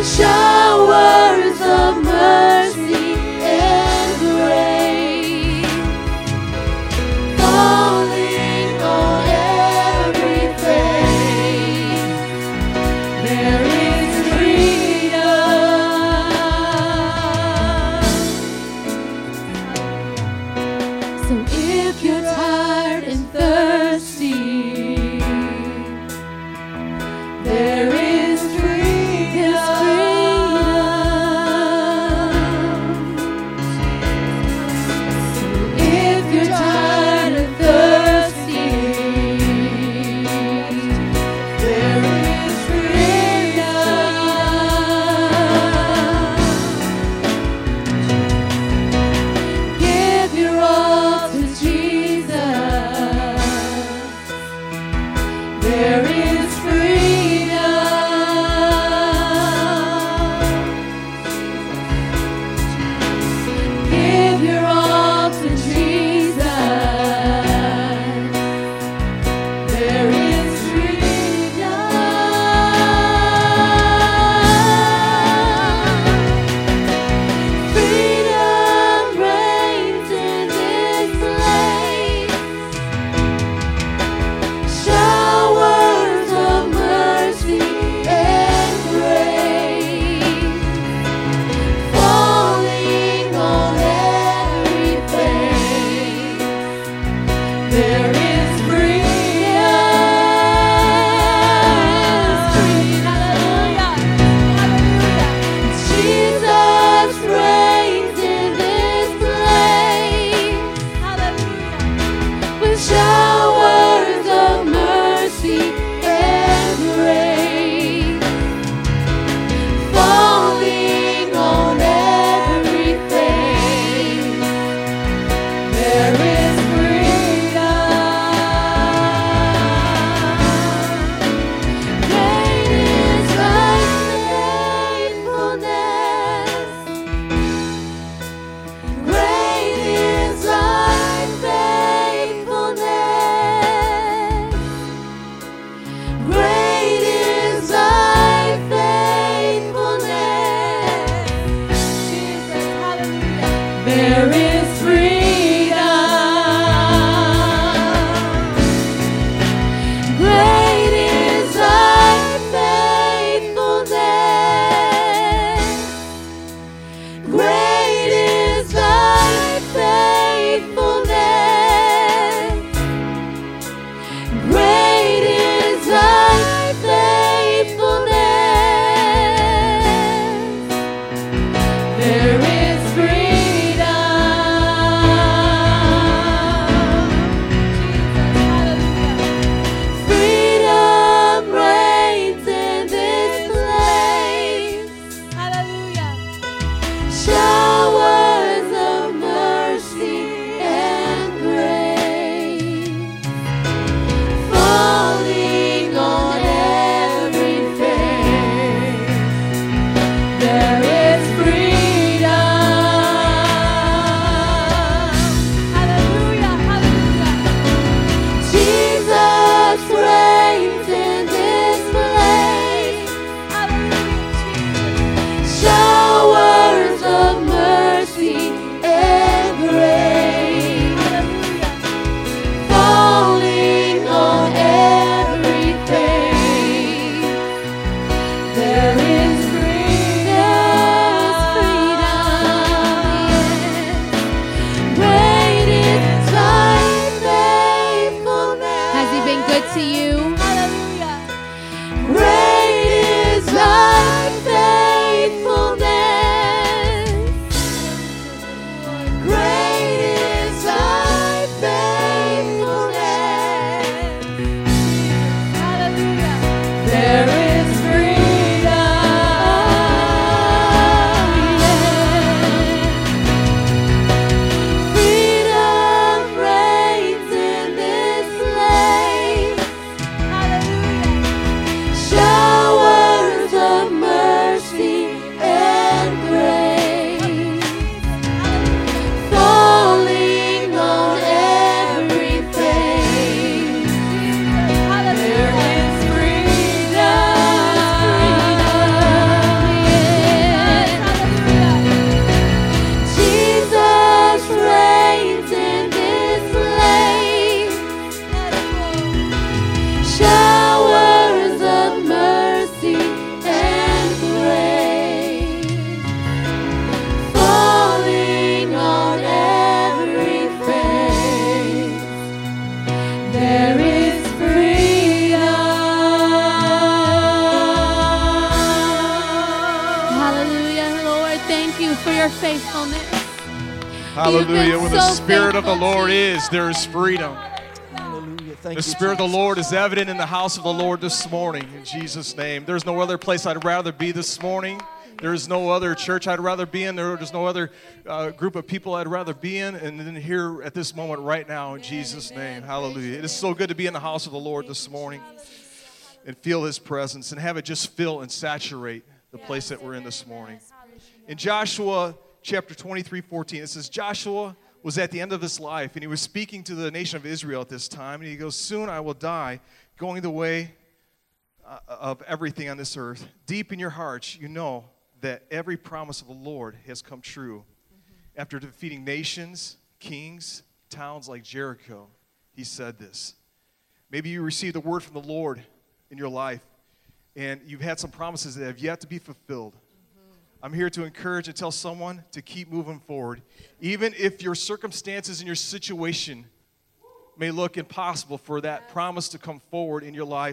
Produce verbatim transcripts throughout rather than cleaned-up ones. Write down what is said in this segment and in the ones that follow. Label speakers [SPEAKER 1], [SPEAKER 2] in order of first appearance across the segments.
[SPEAKER 1] showers of mercy and grace falling on every face. There is freedom. So if you're tired and thirsty, there is freedom. your faithfulness.
[SPEAKER 2] Hallelujah.
[SPEAKER 1] been
[SPEAKER 2] Where the
[SPEAKER 1] so
[SPEAKER 2] Spirit of the
[SPEAKER 1] faithful,
[SPEAKER 2] Lord
[SPEAKER 1] Jesus.
[SPEAKER 2] is, there is freedom.
[SPEAKER 3] Hallelujah. Thank
[SPEAKER 2] The
[SPEAKER 3] you,
[SPEAKER 2] Spirit of the
[SPEAKER 3] Jesus.
[SPEAKER 2] Lord is evident in the house of the Lord this morning, in Jesus' name. There's no other place I'd rather be this morning. There is no other church I'd rather be in. There's no other uh, group of people I'd rather be in. And then here at this moment right now, in Jesus' name. Hallelujah. It is so good to be in the house of the Lord this morning and feel His presence and have it just fill and saturate the place that we're in this morning. In Joshua chapter twenty-three, fourteen, it says, Joshua was at the end of his life, and he was speaking to the nation of Israel at this time, and he goes, soon I will die, going the way uh, of everything on this earth. Deep in your hearts, you know that every promise of the Lord has come true. Mm-hmm. After defeating nations, kings, towns like Jericho, he said this. Maybe you received a word from the Lord in your life, and you've had some promises that have yet to be fulfilled. I'm here to encourage and tell someone to keep moving forward. Even if your circumstances and your situation may look impossible for that promise to come forward in your life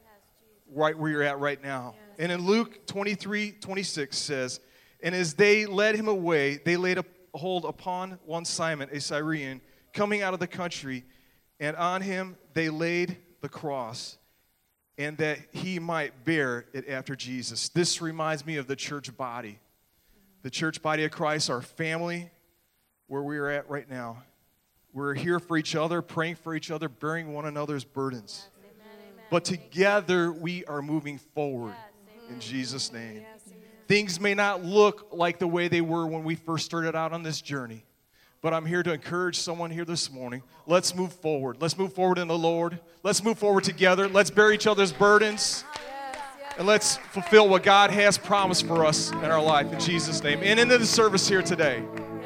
[SPEAKER 2] right where you're at right now. And in Luke twenty-three, twenty-six says, and as they led him away, they laid a hold upon one Simon, a Cyrene, coming out of the country, and on him they laid the cross, and that he might bear it after Jesus. This reminds me of the church body. The church body of Christ, our family, where we are at right now. We're here for each other, praying for each other, bearing one another's burdens. Yes, amen, amen. But together we are moving forward, yes, in Jesus' name. Yes, things may not look like the way they were when we first started out on this journey. But I'm here to encourage someone here this morning. Let's move forward. Let's move forward in the Lord. Let's move forward together. Let's bear each other's burdens. And let's fulfill what God has promised for us in our life in Jesus' name. And into the service here today.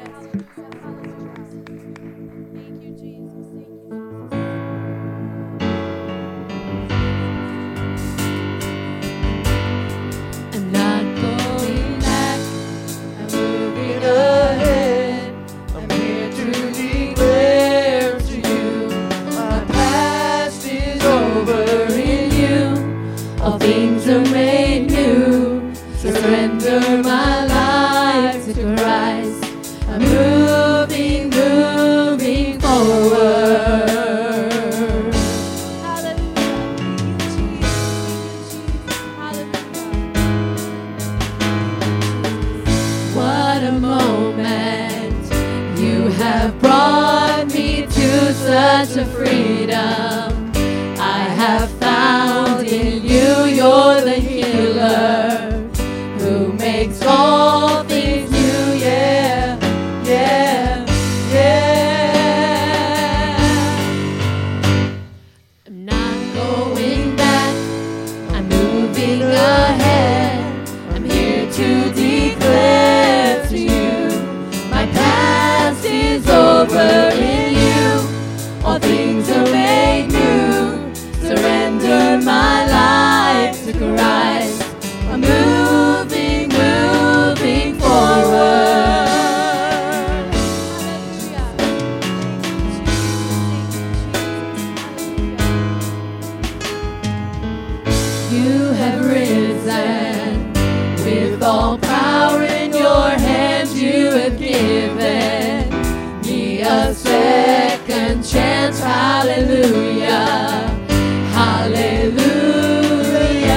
[SPEAKER 1] I'm not going back. I'm moving ahead. I'm here to declare to you, my past is over in you. All things are made new. Surrender my life to Christ. I'm moving, moving forward. What a moment. You have brought me to such a freedom. I have found in you, you're the healer who makes all things new. Yeah, yeah, yeah. I'm not going back. I'm moving ahead. I'm here to declare to you, my past is over in you. All things are made new. Surrender my life to Christ. I'm moving, moving forward. You have risen with all power in your hands. You have given me a second chance. Hallelujah. Hallelujah.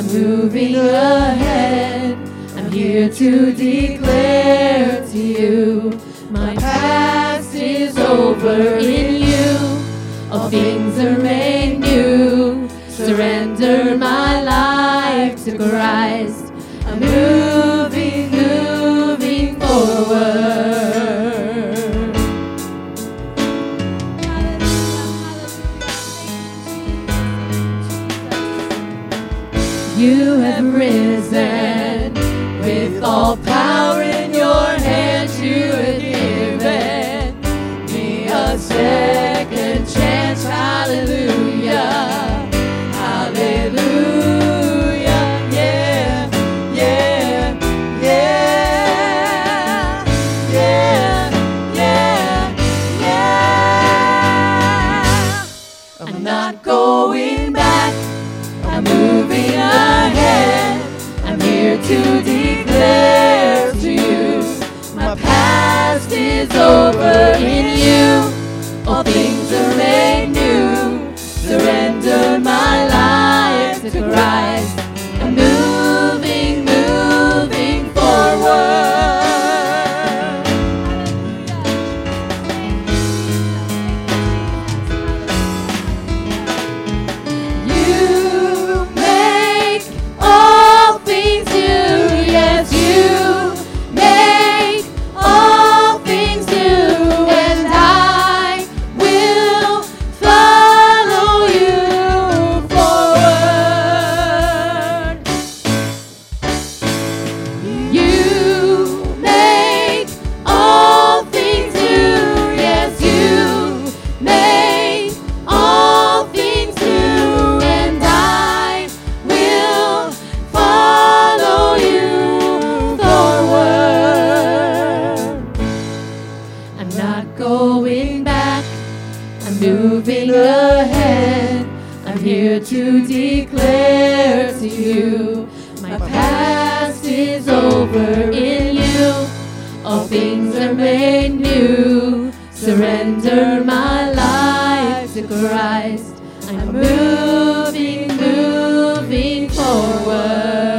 [SPEAKER 1] moving ahead. I'm here to declare to you, my past is over in you. All things are made new. Surrender my life to Christ. I'm moving, moving forward. You have risen with all power in your hands. You have given me a second chance. Hallelujah, hallelujah, yeah, yeah, yeah, yeah, yeah, yeah. I'm not going back. I'm moving ahead. I'm here to declare to you, my past is over in you. All things are made new. Surrender my life to Christ. I'm moving, moving forward. Moving ahead, I'm here to declare to you, my past is over in you. All things are made new. Surrender my life to Christ. I'm moving, moving forward.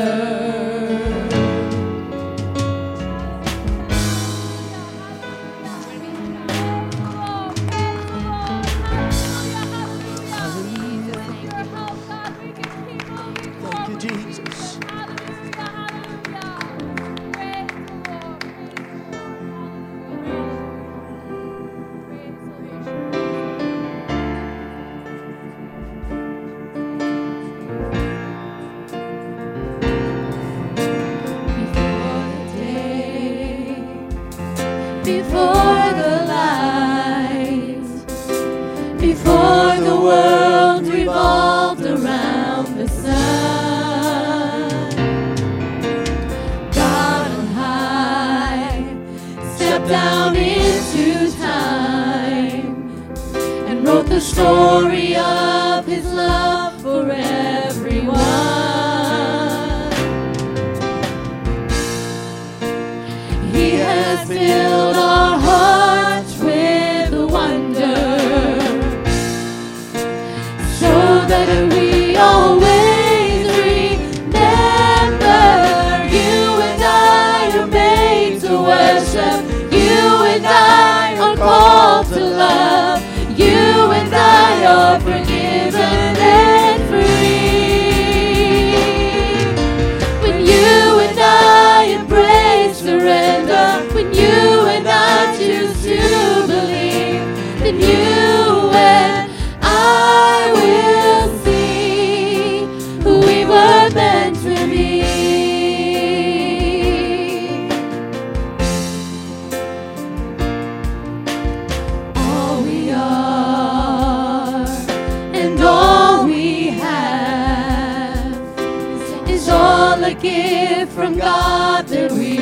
[SPEAKER 1] Before the light, before the world revolved around the sun, God on high stepped down into time and wrote the story of his love for everyone. He has filled our hearts with wonder, so that we always remember you and I are made to worship. You and I are called to love. You and I are forgiven and free. When you and I embrace surrender, when you and I choose to believe, then you and I will see who we were meant to be. All we are and all we have is all a gift from God that we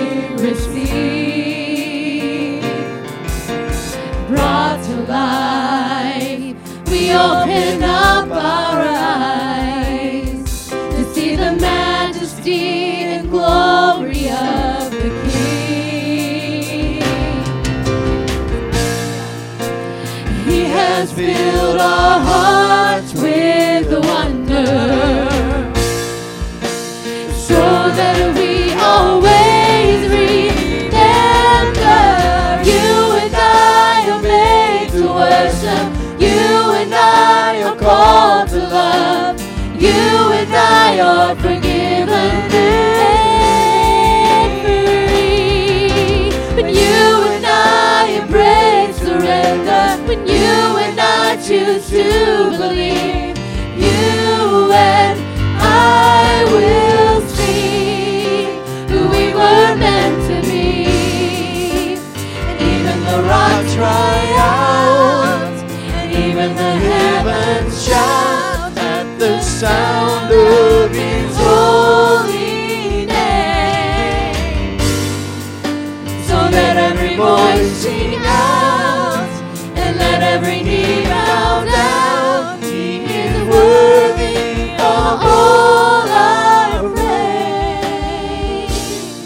[SPEAKER 1] receive. Brought to life, we open up our eyes to see the majesty and glory of the King. He has filled our hearts with wonder, I are forgiven and free. When you and I embrace surrender, when you and I choose to believe, you and I will see who we were meant to be. And even the rocks cry out, and even the heavens shout at the sound of His holy name. So let every voice sing out, and let every knee bow down. He is worthy of all our praise.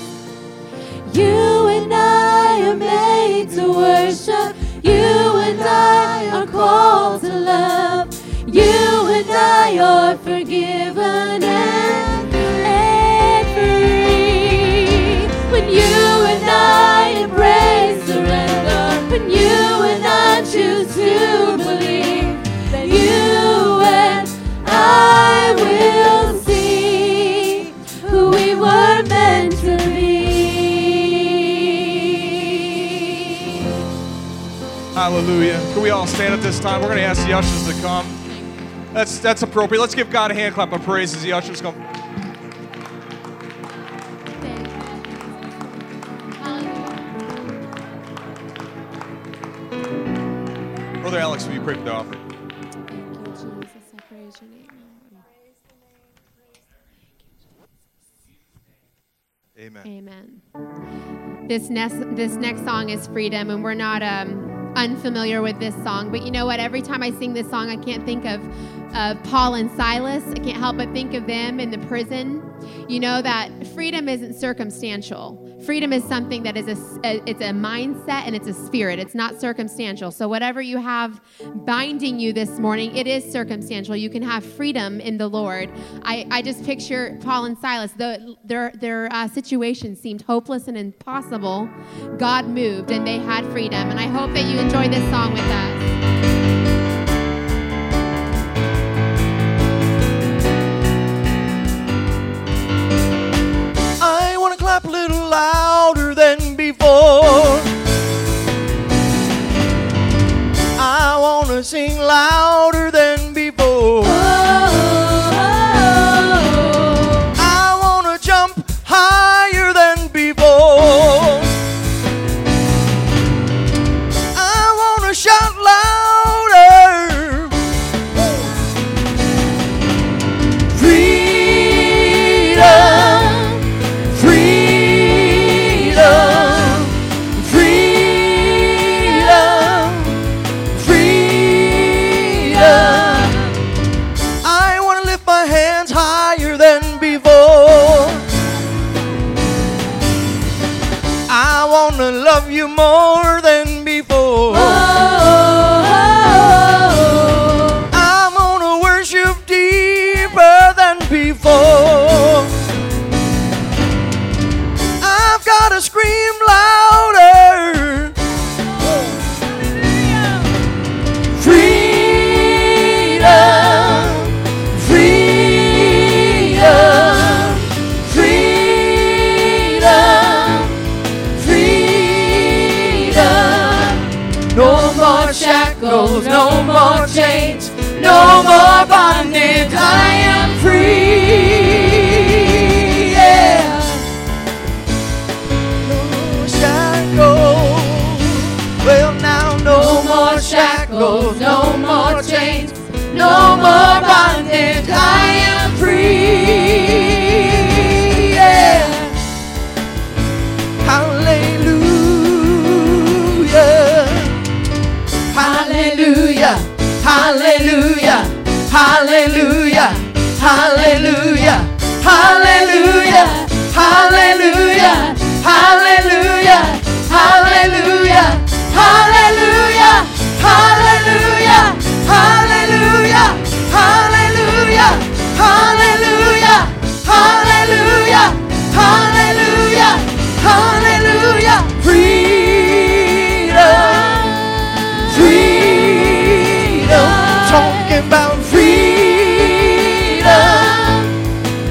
[SPEAKER 1] You and I are made to worship. You and I are called to love. You and I are forgiven and, and free. When you and I embrace surrender, when you and I choose to believe, that you and I will see who we were meant to be.
[SPEAKER 2] Hallelujah. Can we all stand at this time? We're going to ask the ushers to come. That's that's appropriate. Let's give God a hand clap of praise as the ushers come. Brother Alex, will you pray for the offering?
[SPEAKER 1] Thank you, Jesus. I praise your name, Lord.
[SPEAKER 2] Amen.
[SPEAKER 1] Amen. This next this next song is Freedom, and we're not um, unfamiliar with this song, but you know what? Every time I sing this song, I can't think of uh, Paul and Silas. I can't help but think of them in the prison. You know that freedom isn't circumstantial. Freedom is something that is a, a it's a mindset and it's a spirit. It's not circumstantial. So whatever you have binding you this morning, it is circumstantial. You can have freedom in the Lord. I, I just picture Paul and Silas. The, their their uh, situation seemed hopeless and impossible. God moved and they had freedom. And I hope that you enjoy this song with us.
[SPEAKER 3] I want to clap a little louder than before. I want to sing louder than before. I want to jump higher than before. I want to shout louder. Freedom. Love you more than before. Oh, oh, oh. I'm gonna worship deeper than before. I've gotta scream louder. Freedom, freedom, freedom. No more shackles, no more chains, no more bondage. I am free. Yeah. No more shackles. Well, now no more shackles, no more chains, no more bondage. I am free. Yeah. Hallelujah. Hallelujah, hallelujah, hallelujah, hallelujah, hallelujah, hallelujah, hallelujah, hallelujah, hallelujah, hallelujah, hallelujah, hallelujah, hallelujah, hallelujah, hallelujah, hallelujah, freedom. Freedom, talking about freedom,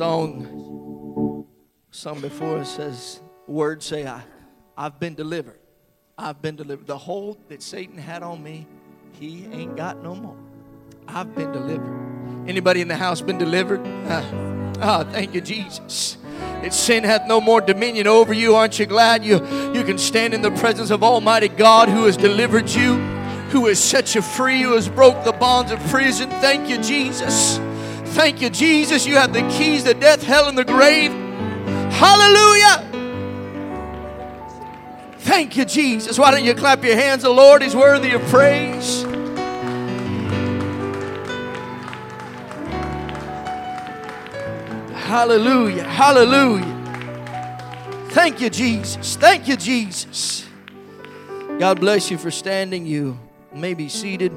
[SPEAKER 3] song sung before. It says, words say, I, I've been delivered. I've been delivered. The hold that Satan had on me, he ain't got no more. I've been delivered. Anybody in the house been delivered? Ah, oh, thank you, Jesus. That sin hath no more dominion over you. Aren't you glad you, you can stand in the presence of Almighty God who has delivered you, who has set you free, who has broke the bonds of prison? Thank you, Jesus. Thank you, Jesus. You have the keys to death, hell, and the grave. Hallelujah. Thank you, Jesus. Why don't you clap your hands? The Lord is worthy of praise. Hallelujah. Hallelujah. Thank you, Jesus. Thank you, Jesus. God bless you for standing. You may be seated.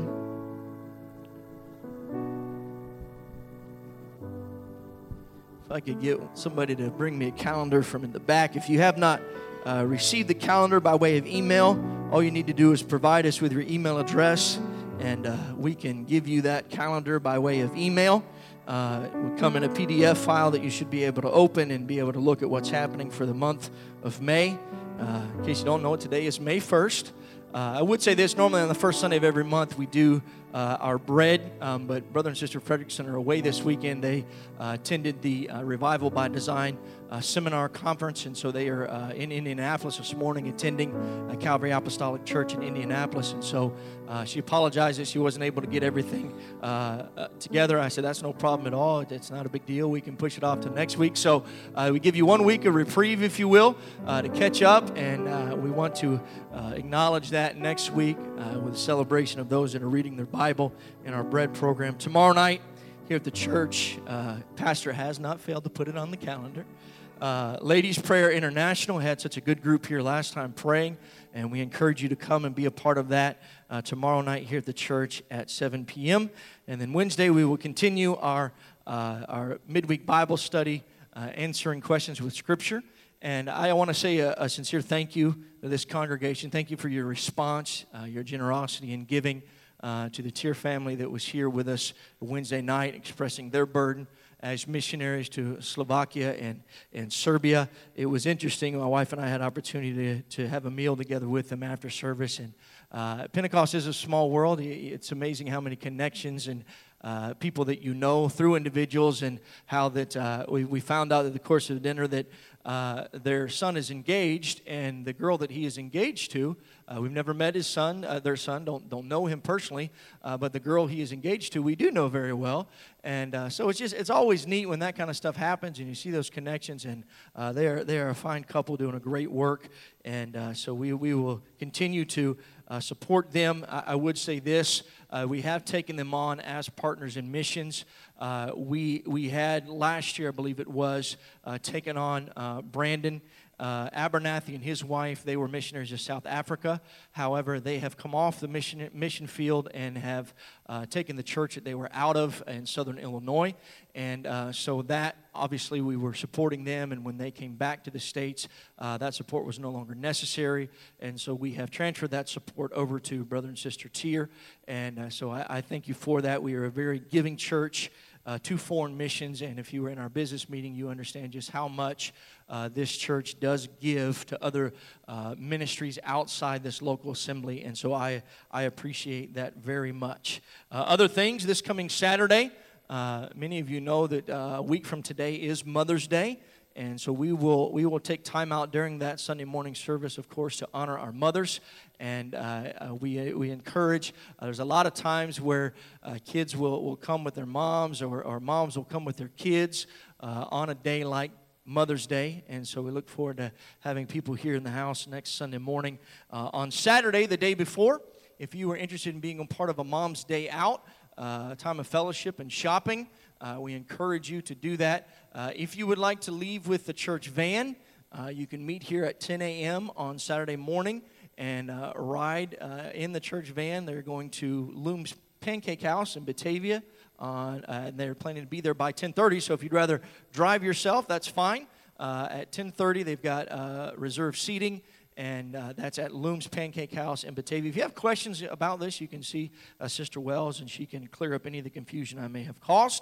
[SPEAKER 3] If I could get somebody to bring me a calendar from in the back. If you have not uh, received the calendar by way of email, all you need to do is provide us with your email address, and uh, we can give you that calendar by way of email. Uh, it will come in a P D F file that you should be able to open and be able to look at what's happening for the month of May. Uh, in case you don't know it, today is May first. Uh, I would say this, normally on the first Sunday of every month we do uh, our bread, um, but Brother and Sister Fredrickson are away this weekend. They uh, attended the uh, Revival by Design uh, seminar conference, and so they are uh, in Indianapolis this morning attending uh, Calvary Apostolic Church in Indianapolis, and so uh, she apologized that she wasn't able to get everything uh, uh, together. I said, that's no problem at all. It's not a big deal. We can push it off to next week. So uh, we give you one week of reprieve, if you will, uh, to catch up, and uh, we want to uh, acknowledge that next week uh, with a celebration of those that are reading their Bible in our bread program. Tomorrow night here at the church, uh, Pastor has not failed to put it on the calendar. Uh, Ladies Prayer International had such a good group here last time praying, and we encourage you to come and be a part of that uh, tomorrow night here at the church at seven p.m. And then Wednesday we will continue our uh, our midweek Bible study, uh, answering questions with Scripture. And I want to say a, a sincere thank you to this congregation. Thank you for your response, uh, your generosity in giving uh, to the Tier family that was here with us Wednesday night, expressing their burden as missionaries to Slovakia and, and Serbia. It was interesting. My wife and I had opportunity to, to have a meal together with them after service. And uh, Pentecost is a small world. It's amazing how many connections and uh, people that you know through individuals, and how that uh, we, we found out in the course of the dinner that uh, their son is engaged, and the girl that he is engaged to, Uh, we've never met his son, uh, their son, don't don't know him personally, uh, but the girl he is engaged to, we do know very well. And uh, so it's just, it's always neat when that kind of stuff happens and you see those connections, and uh, they are they are a fine couple doing a great work. And uh, so we, we will continue to uh, support them. I, I would say this, uh, we have taken them on as partners in missions. Uh, we, we had last year, I believe it was, uh, taken on uh, Brandon Uh, Abernathy and his wife. They were missionaries to South Africa. However, they have come off the mission mission field and have uh, taken the church that they were out of in southern Illinois. And uh, so that, obviously, we were supporting them. And when they came back to the States, uh, that support was no longer necessary. And so we have transferred that support over to Brother and Sister Tier. And uh, so I, I thank you for that. We are a very giving church uh, to foreign missions. And if you were in our business meeting, you understand just how much Uh, this church does give to other uh, ministries outside this local assembly, and so I, I appreciate that very much. Uh, other things, this coming Saturday, uh, many of you know that uh, a week from today is Mother's Day, and so we will we will take time out during that Sunday morning service, of course, to honor our mothers, and uh, uh, we we encourage. Uh, there's a lot of times where uh, kids will, will come with their moms, or, or moms will come with their kids uh, on a day like Mother's Day, and so we look forward to having people here in the house next Sunday morning. Uh, on Saturday, the day before, if you are interested in being a part of a Mom's Day Out, uh, a time of fellowship and shopping, uh, we encourage you to do that. Uh, if you would like to leave with the church van, uh, you can meet here at ten a.m. on Saturday morning and uh, ride uh, in the church van. They're going to Loom's Pancake House in Batavia. Uh, and they're planning to be there by ten thirty, so if you'd rather drive yourself, that's fine. Uh, at ten thirty, they've got uh, reserved seating, and uh, that's at Loom's Pancake House in Batavia. If you have questions about this, you can see uh, Sister Wells, and she can clear up any of the confusion I may have caused.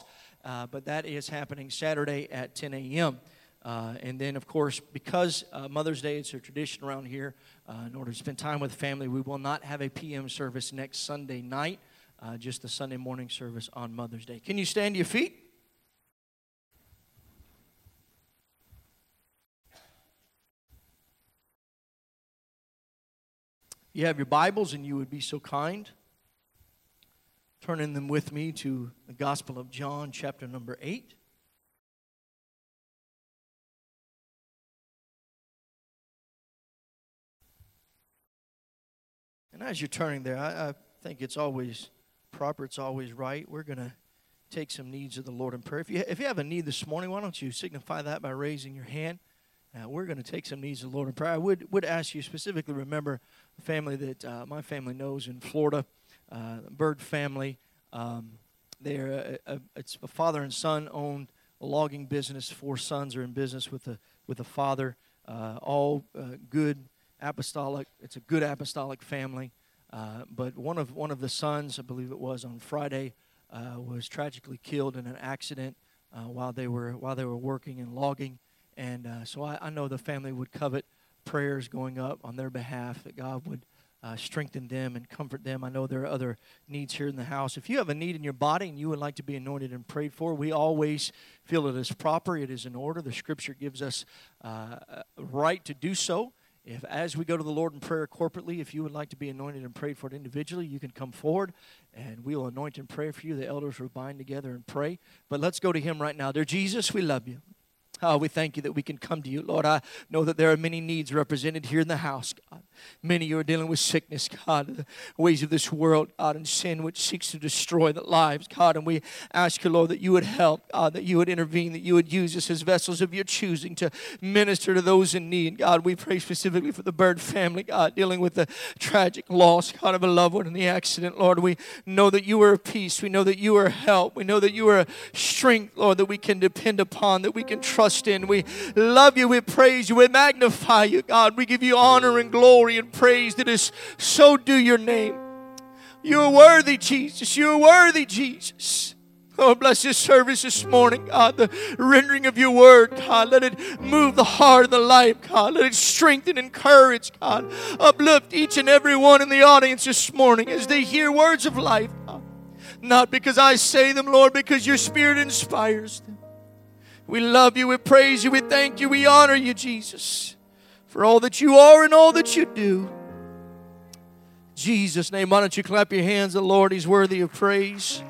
[SPEAKER 3] uh, but that is happening Saturday at ten a.m. Uh, and then, of course, because uh, Mother's Day is a tradition around here, uh, in order to spend time with family, we will not have a p m service next Sunday night, uh, just the Sunday morning service on Mother's Day. Can you stand to your feet? You have your Bibles, and you would be so kind, turning them with me to the Gospel of John, chapter number eight. And as you're turning there, I, I think it's always proper, it's always right. We're going to take some needs of the Lord in prayer. If you, if you have a need this morning, why don't you signify that by raising your hand? Uh, we're going to take some needs of the Lord in prayer. I would, would ask you specifically remember a family that uh, my family knows in Florida, uh, Bird family. Um, they're a, a, it's a father and son owned a logging business. Four sons are in business with the with the father. Uh, all uh, good apostolic. It's a good apostolic family. Uh, but one of one of the sons, I believe it was on Friday, uh, was tragically killed in an accident uh, while they were while they were working and logging. And uh, so I, I know the family would covet prayers going up on their behalf, that God would uh, strengthen them and comfort them. I know there are other needs here in the house. If you have a need in your body and you would like to be anointed and prayed for, we always feel it is proper, it is in order. The Scripture gives us uh, a right to do so. If, as we go to the Lord in prayer corporately, if you would like to be anointed and prayed for it individually, you can come forward, and we will anoint and pray for you. The elders will bind together and pray. But let's go to Him right now. Dear Jesus, we love you. Oh, we thank you that we can come to you. Lord, I know that there are many needs represented here in the house, God. Many who are dealing with sickness, God, the ways of this world, God, and sin which seeks to destroy the lives, God. And we ask you, Lord, that you would help, God, that you would intervene, that you would use us as vessels of your choosing to minister to those in need. God, we pray specifically for the Bird family, God, dealing with the tragic loss, God, of a loved one in the accident. Lord, we know that you are peace. We know that you are help. We know that you are strength, Lord, that we can depend upon, that we can trust in. We love you, we praise you, we magnify you, God. We give you honor and glory and praise that is so due your name. You are worthy, Jesus. You are worthy, Jesus. Oh, bless this service this morning, God. The rendering of your word, God. Let it move the heart of the life, God. Let it strengthen and encourage, God. Uplift each and every one in the audience this morning as they hear words of life, God. Not because I say them, Lord, because your Spirit inspires them. We love you, we praise you, we thank you, we honor you, Jesus, for all that you are and all that you do. In Jesus' name, why don't you clap your hands? The Lord, He's worthy of praise.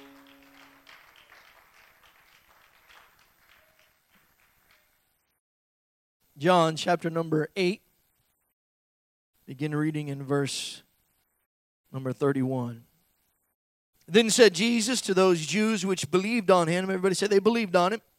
[SPEAKER 3] John chapter number eight, begin reading in verse number thirty-one. Then said Jesus to those Jews which believed on Him, everybody said they believed on Him,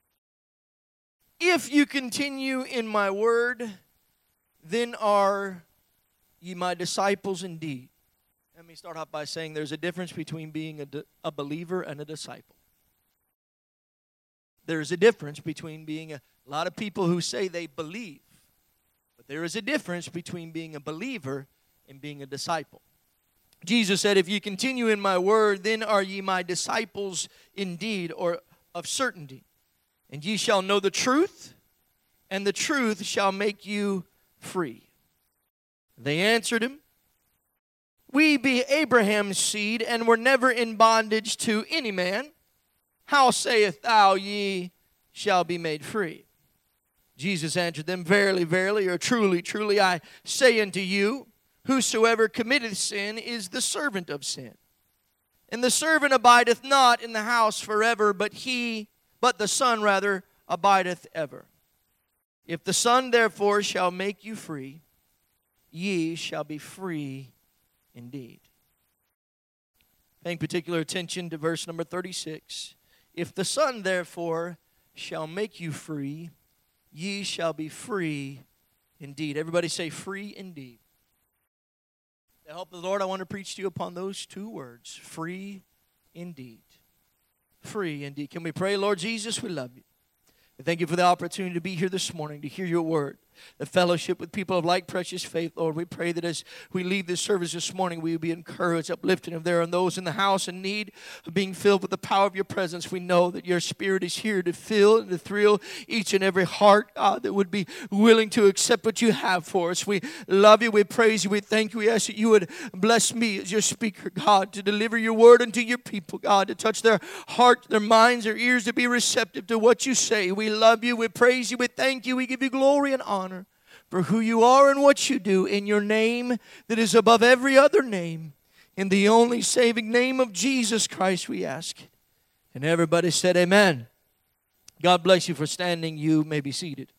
[SPEAKER 3] if you continue in my word, then are ye my disciples indeed. Let me start off by saying there's a difference between being a, a believer and a disciple. There's a difference between being a, a lot of people who say they believe, but there is a difference between being a believer and being a disciple. Jesus said, if you continue in my word, then are ye my disciples indeed, or of certainty. And ye shall know the truth, and the truth shall make you free. They answered him, we be Abraham's seed, and were never in bondage to any man. How sayest thou, ye shall be made free? Jesus answered them, verily, verily, or truly, truly, I say unto you, whosoever committeth sin is the servant of sin. And the servant abideth not in the house forever, but he But the Son, rather, abideth ever. If the Son, therefore, shall make you free, ye shall be free indeed. Paying particular attention to verse number thirty-six. If the Son, therefore, shall make you free, ye shall be free indeed. Everybody say, free indeed. With the help of the Lord, I want to preach to you upon those two words, free indeed. Free indeed. Can we pray? Lord Jesus, we love you. We thank you for the opportunity to be here this morning, to hear your word. the fellowship with people of like precious faith, Lord. We pray that as we leave this service this morning, we will be encouraged, uplifted. If there are those in the house in need of being filled with the power of your presence, we know that your Spirit is here to fill and to thrill each and every heart, God, that would be willing to accept what you have for us. We love you. We praise you. We thank you. We ask that you would bless me as your speaker, God, to deliver your word unto your people, God, to touch their heart, their minds, their ears, to be receptive to what you say. We love you. We praise you. We thank you. We give you glory and honor for who you are and what you do in your name that is above every other name. In the only saving name of Jesus Christ we ask it. And everybody said amen. God bless you for standing. You may be seated.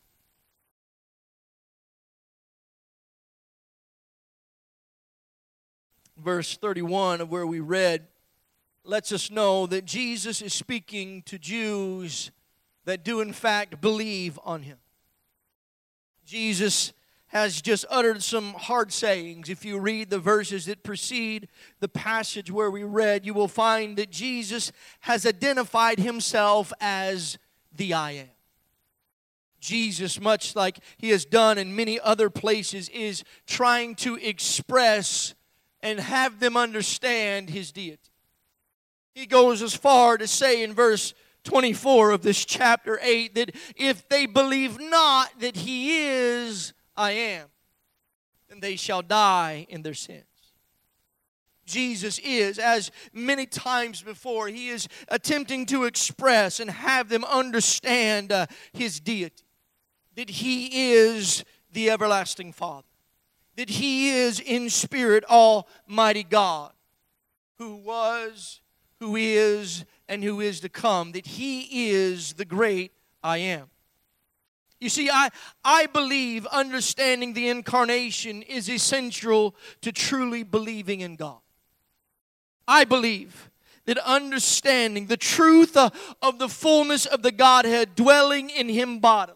[SPEAKER 3] Verse thirty-one of where we read lets us know that Jesus is speaking to Jews that do in fact believe on Him. Jesus has just uttered some hard sayings. If you read the verses that precede the passage where we read, you will find that Jesus has identified Himself as the I Am. Jesus, much like He has done in many other places, is trying to express and have them understand His deity. He goes as far to say in verse twenty-four of this chapter eight that if they believe not that He is I Am, then they shall die in their sins. Jesus is, as many times before, He is attempting to express and have them understand uh, His deity. That He is the everlasting Father. That He is in spirit Almighty God, who was, who is, and who is to come. That He is the great I Am. You see, I, I believe understanding the incarnation is essential to truly believing in God. I believe that understanding the truth of the fullness of the Godhead dwelling in Him bodily.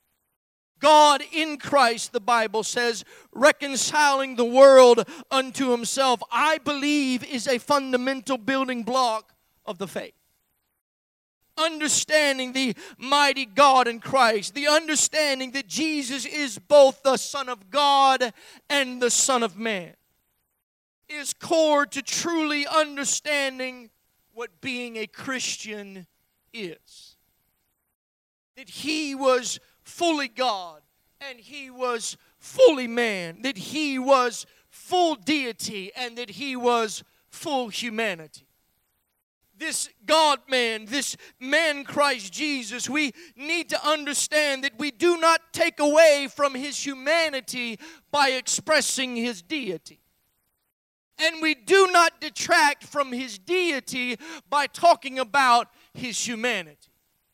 [SPEAKER 3] God in Christ, the Bible says, reconciling the world unto Himself, I believe is a fundamental building block of the faith. Understanding the mighty God in Christ, the understanding that Jesus is both the Son of God and the Son of Man, is core to truly understanding what being a Christian is. That He was fully God and He was fully man. That He was full deity and that He was full humanity. This God-man, this man Christ Jesus, we need to understand that we do not take away from His humanity by expressing His deity. And we do not detract from His deity by talking about His humanity.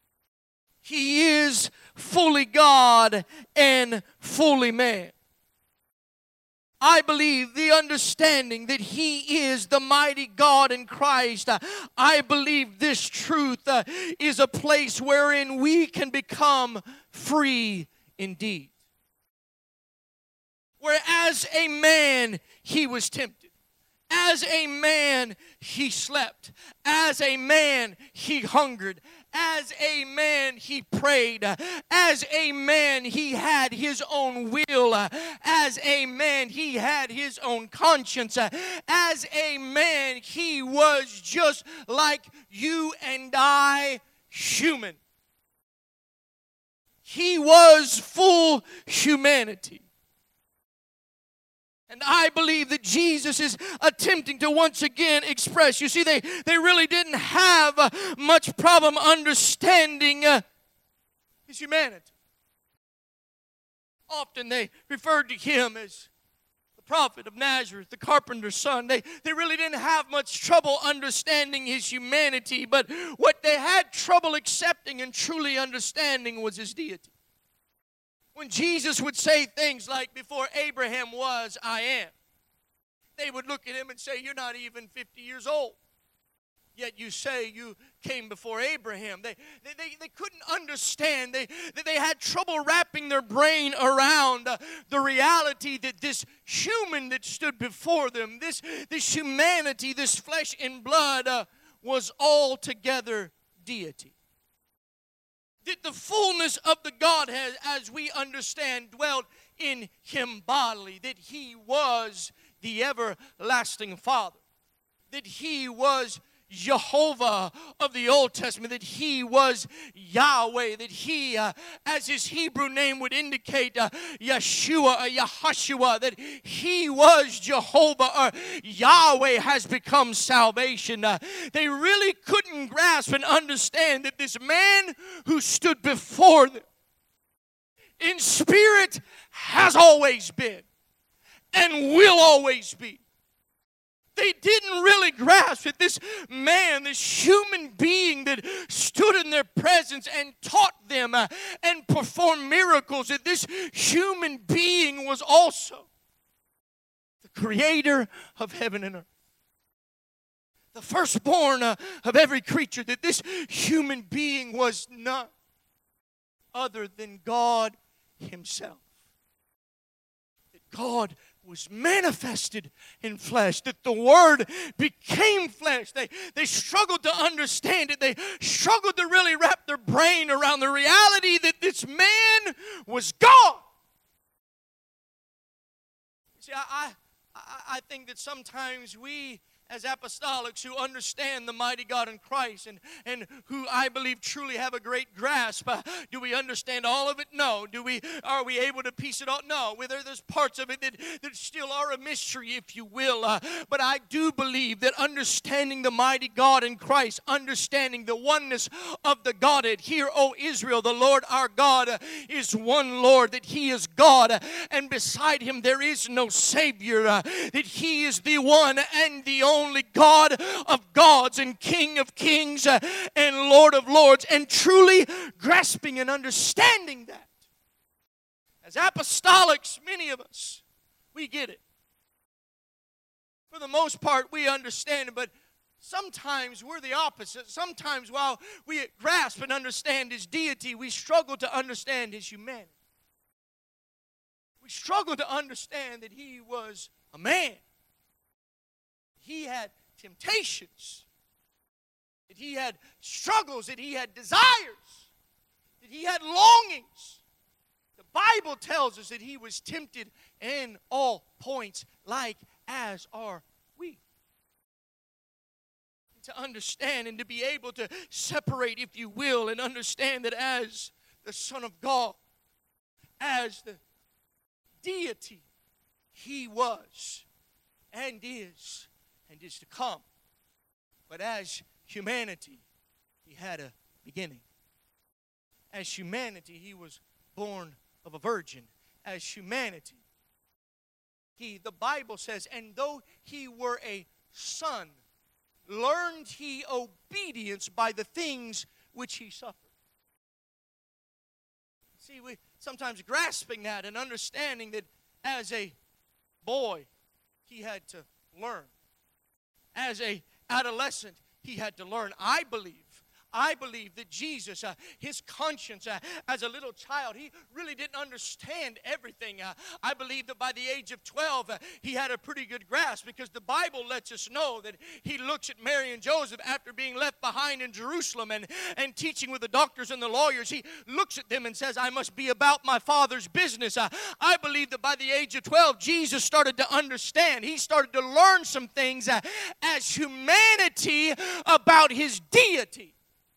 [SPEAKER 3] He is fully God and fully man. I believe the understanding that He is the mighty God in Christ, uh, I believe this truth uh, is a place wherein we can become free indeed. Where as a man He was tempted. As a man, He slept. As a man, He hungered. As a man, He prayed. As a man, He had His own will. As a man, He had His own conscience. As a man, He was just like you and I, human. He was full humanity. And I believe that Jesus is attempting to once again express. You see, they, they really didn't have uh, much problem understanding uh, His humanity. Often they referred to Him as the prophet of Nazareth, the carpenter's son. They, they really didn't have much trouble understanding His humanity, but what they had trouble accepting and truly understanding was His deity. When Jesus would say things like, before Abraham was, I am, they would look at Him and say, you're not even fifty years old. Yet you say you came before Abraham. They, they, they, they couldn't understand. They, they had trouble wrapping their brain around uh, the reality that this human that stood before them, this, this humanity, this flesh and blood, uh, was altogether deity. that the fullness of the Godhead, as we understand, dwelt in him bodily, that he was the everlasting Father, that he was Jehovah of the Old Testament, that he was Yahweh, that he, uh, as his Hebrew name would indicate, uh, Yeshua, uh, Yahushua, that he was Jehovah, or Yahweh has become salvation. Uh, they really couldn't grasp and understand that this man who stood before them in spirit has always been and will always be. They didn't really grasp that this man, this human being that stood in their presence and taught them uh, and performed miracles, that this human being was also the creator of heaven and earth. The firstborn uh, of every creature, that this human being was none other than God himself. That God was manifested in flesh, that the Word became flesh. They, they struggled to understand it. They struggled to really wrap their brain around the reality that this man was God. See, I, I, I think that sometimes we, as apostolics who understand the mighty God in Christ and, and who I believe truly have a great grasp, uh, do we understand all of it? No. Do we? Are we able to piece it all? No. Whether there's parts of it that, that still are a mystery, if you will. Uh, but I do believe that understanding the mighty God in Christ, understanding the oneness of the Godhead. Hear, O Israel, the Lord our God uh, is one Lord, that he is God, uh, and beside him there is no Savior, uh, that he is the one and the only only God of gods and King of kings uh, and Lord of lords, and truly grasping and understanding that. As apostolics, many of us, we get it. For the most part, we understand it, but sometimes we're the opposite. Sometimes while we grasp and understand his deity, we struggle to understand his humanity. We struggle to understand that he was a man. He had temptations, that he had struggles, that he had desires, that he had longings. The Bible tells us that he was tempted in all points, like as are we. To understand and to be able to separate, if you will, and understand that as the Son of God, as the deity, he was and is and is to come. But as humanity, he had a beginning. As humanity, he was born of a virgin. As humanity, he, the Bible says, and though he were a son, learned he obedience by the things which he suffered. See, we sometimes grasping that and understanding that as a boy, he had to learn. As a adolescent, he had to learn. I believe, I believe that Jesus, uh, his conscience uh, as a little child, he really didn't understand everything. Uh, I believe that by the age of twelve, uh, he had a pretty good grasp, because the Bible lets us know that he looks at Mary and Joseph after being left behind in Jerusalem and, and teaching with the doctors and the lawyers. He looks at them and says, I must be about my Father's business. Uh, I believe that by the age of twelve, Jesus started to understand. He started to learn some things uh, as humanity about his deity.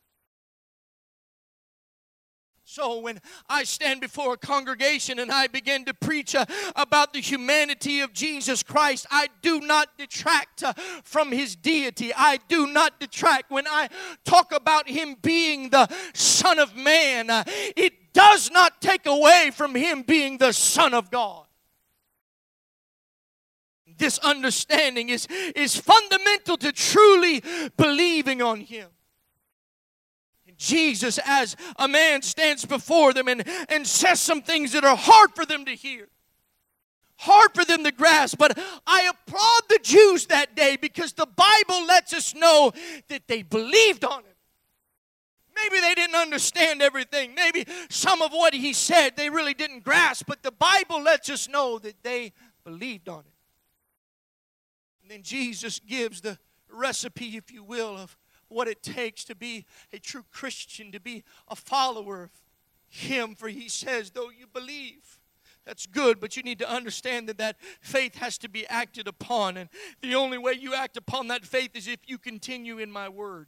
[SPEAKER 3] So when I stand before a congregation and I begin to preach uh, about the humanity of Jesus Christ, I do not detract uh, from his deity. I do not detract. When I talk about him being the Son of Man, uh, it does not take away from him being the Son of God. This understanding is, is fundamental to truly believing on him. Jesus, as a man, stands before them and, and says some things that are hard for them to hear, hard for them to grasp. But I applaud the Jews that day, because the Bible lets us know that they believed on it. Maybe they didn't understand everything. Maybe some of what he said they really didn't grasp, but the Bible lets us know that they believed on it. And then Jesus gives the recipe, if you will, of what it takes to be a true Christian, to be a follower of Him. For He says, though you believe, that's good, but you need to understand that that faith has to be acted upon. And the only way you act upon that faith is if you continue in my word.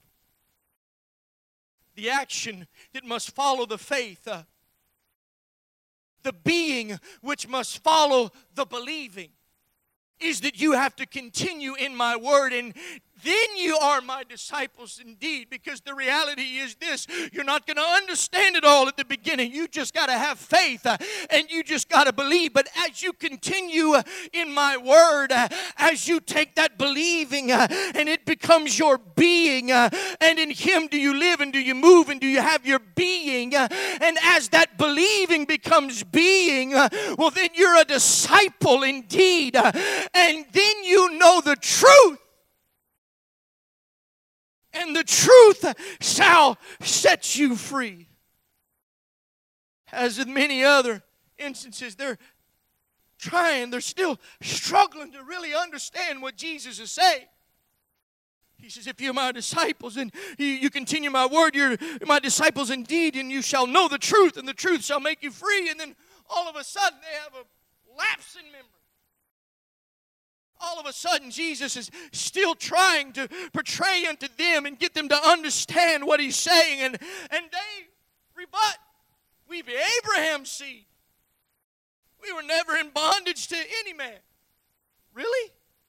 [SPEAKER 3] The action that must follow the faith, uh, the being which must follow the believing, is that you have to continue in my word, and then you are my disciples indeed. Because the reality is this: you're not going to understand it all at the beginning. You just got to have faith, uh, and you just got to believe. But as you continue uh, in my word, uh, as you take that believing uh, and it becomes your being, uh, and in Him do you live and do you move and do you have your being, uh, and as that believing becomes being, uh, well, then you're a disciple indeed, uh, and then you know the truth. And the truth shall set you free. As in many other instances, they're trying, they're still struggling to really understand what Jesus is saying. He says, if you're my disciples and you, you continue my word, you're my disciples indeed, and you shall know the truth, and the truth shall make you free. And then all of a sudden they have a lapse in memory. All of a sudden, Jesus is still trying to portray unto them and get them to understand what He's saying. And, and they rebut. We be Abraham's seed. We were never in bondage to any man. Really?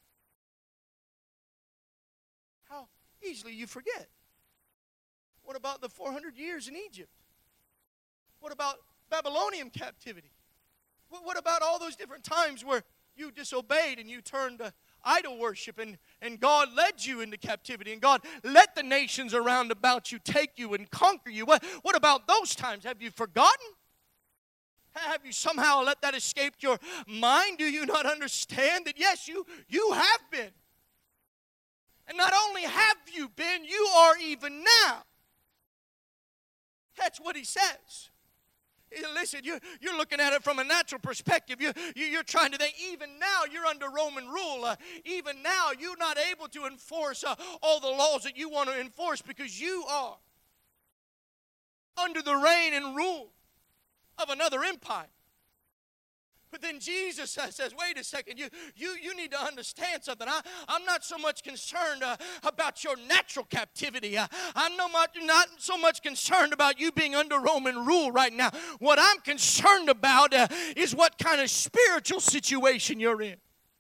[SPEAKER 3] How easily you forget. What about the four hundred years in Egypt? What about Babylonian captivity? What, what about all those different times where you disobeyed and you turned to idol worship, and, and God led you into captivity, and God let the nations around about you take you and conquer you? What, what about those times? Have you forgotten? Have you somehow let that escape your mind? Do you not understand that, yes, you, you have been? And not only have you been, you are even now. That's what He says. Listen, you're, you're looking at it from a natural perspective. You, you, you're trying to think, even now you're under Roman rule. Uh, even now you're not able to enforce uh, all the laws that you want to enforce because you are under the reign and rule of another empire. But then Jesus says, wait a second, you, you, you need to understand something. I, I'm not so much concerned uh, about your natural captivity. Uh, I'm no much, not so much concerned about you being under Roman rule right now. What I'm concerned about uh, is what kind of spiritual situation you're in.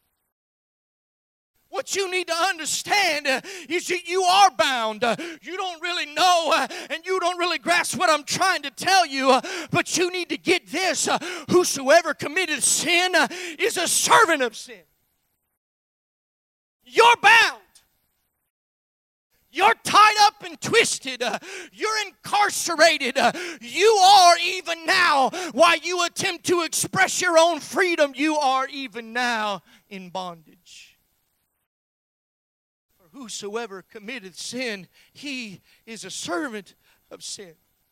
[SPEAKER 3] What you need to understand uh, is that you are bound. Uh, you don't really know uh, and you don't really grasp what I'm trying to tell you, uh, but you need to get this. Uh, whosoever committed sin uh, is a servant of sin. You're bound. You're tied up and twisted. Uh, you're incarcerated. Uh, you are even now, while you attempt to express your own freedom, you are even now in bondage. Whosoever committed sin, he is a servant of sin.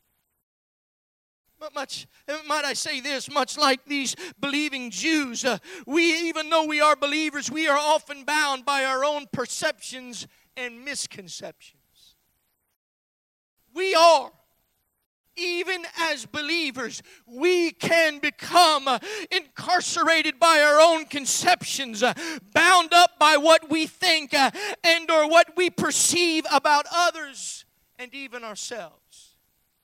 [SPEAKER 3] But much, might I say this, much like these believing Jews, uh, we, even though we are believers, we are often bound by our own perceptions and misconceptions. We are. Even as believers, we can become uh, incarcerated by our own conceptions, uh, bound up by what we think uh, and or what we perceive about others and even ourselves.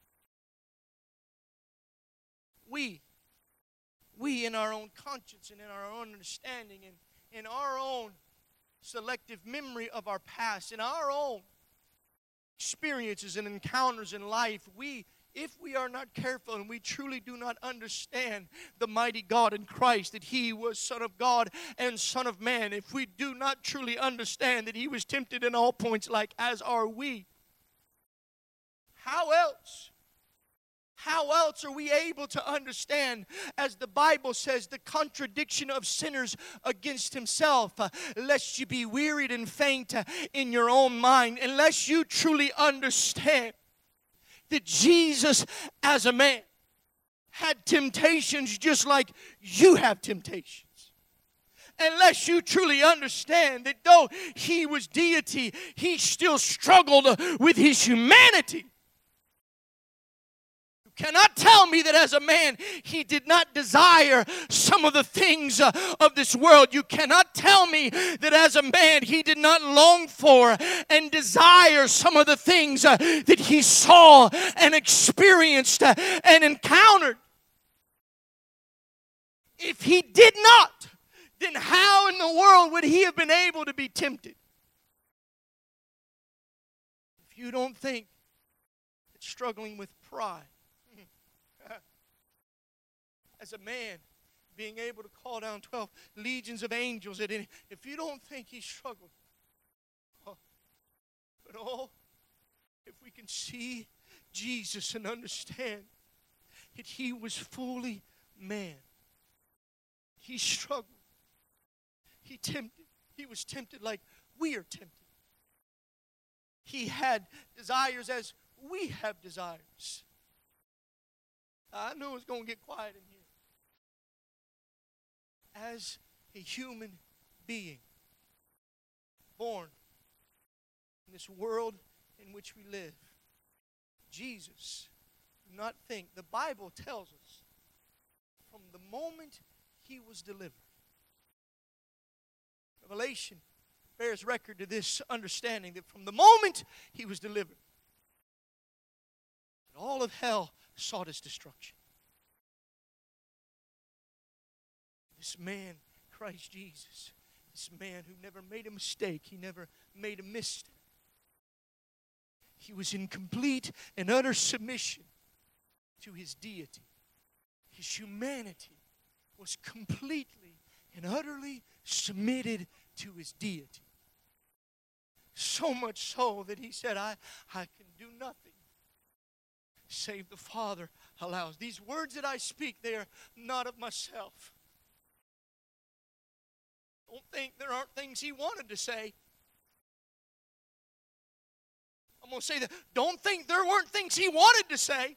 [SPEAKER 3] We, we in our own conscience and in our own understanding and in our own selective memory of our past, in our own experiences and encounters in life, we if we are not careful and we truly do not understand the mighty God in Christ, that He was Son of God and Son of Man, if we do not truly understand that He was tempted in all points like as are we, how else? How else are we able to understand, as the Bible says, the contradiction of sinners against Himself? Uh, lest you be wearied and faint uh, in your own mind, unless you truly understand that Jesus, as a man, had temptations just like you have temptations. unless you truly understand that though he was deity, he still struggled with his humanity. You cannot tell me that as a man he did not desire some of the things uh, of this world. You cannot tell me that as a man he did not long for and desire some of the things uh, that he saw and experienced uh, and encountered. If he did not, then how in the world would he have been able to be tempted? If you don't think that struggling with pride, as a man, being able to call down twelve legions of angels at any, if you don't think he struggled, oh, but oh, if we can see Jesus and understand that he was fully man, he struggled, he tempted, he was tempted like we are tempted. He had desires as we have desires. I knew it was going to get quiet in here. As a human being, born in this world in which we live, Jesus, do not think, the Bible tells us, from the moment he was delivered. Revelation bears record to this understanding that from the moment he was delivered, that all of hell sought his destruction. This man, Christ Jesus, this man who never made a mistake, he never made a misstep. He was in complete and utter submission to his deity. His humanity was completely and utterly submitted to his deity. So much so that he said, I, I can do nothing save the Father allows. These words that I speak, they are not of myself. Don't think there aren't things he wanted to say. I'm going to say that. Don't think there weren't things he wanted to say.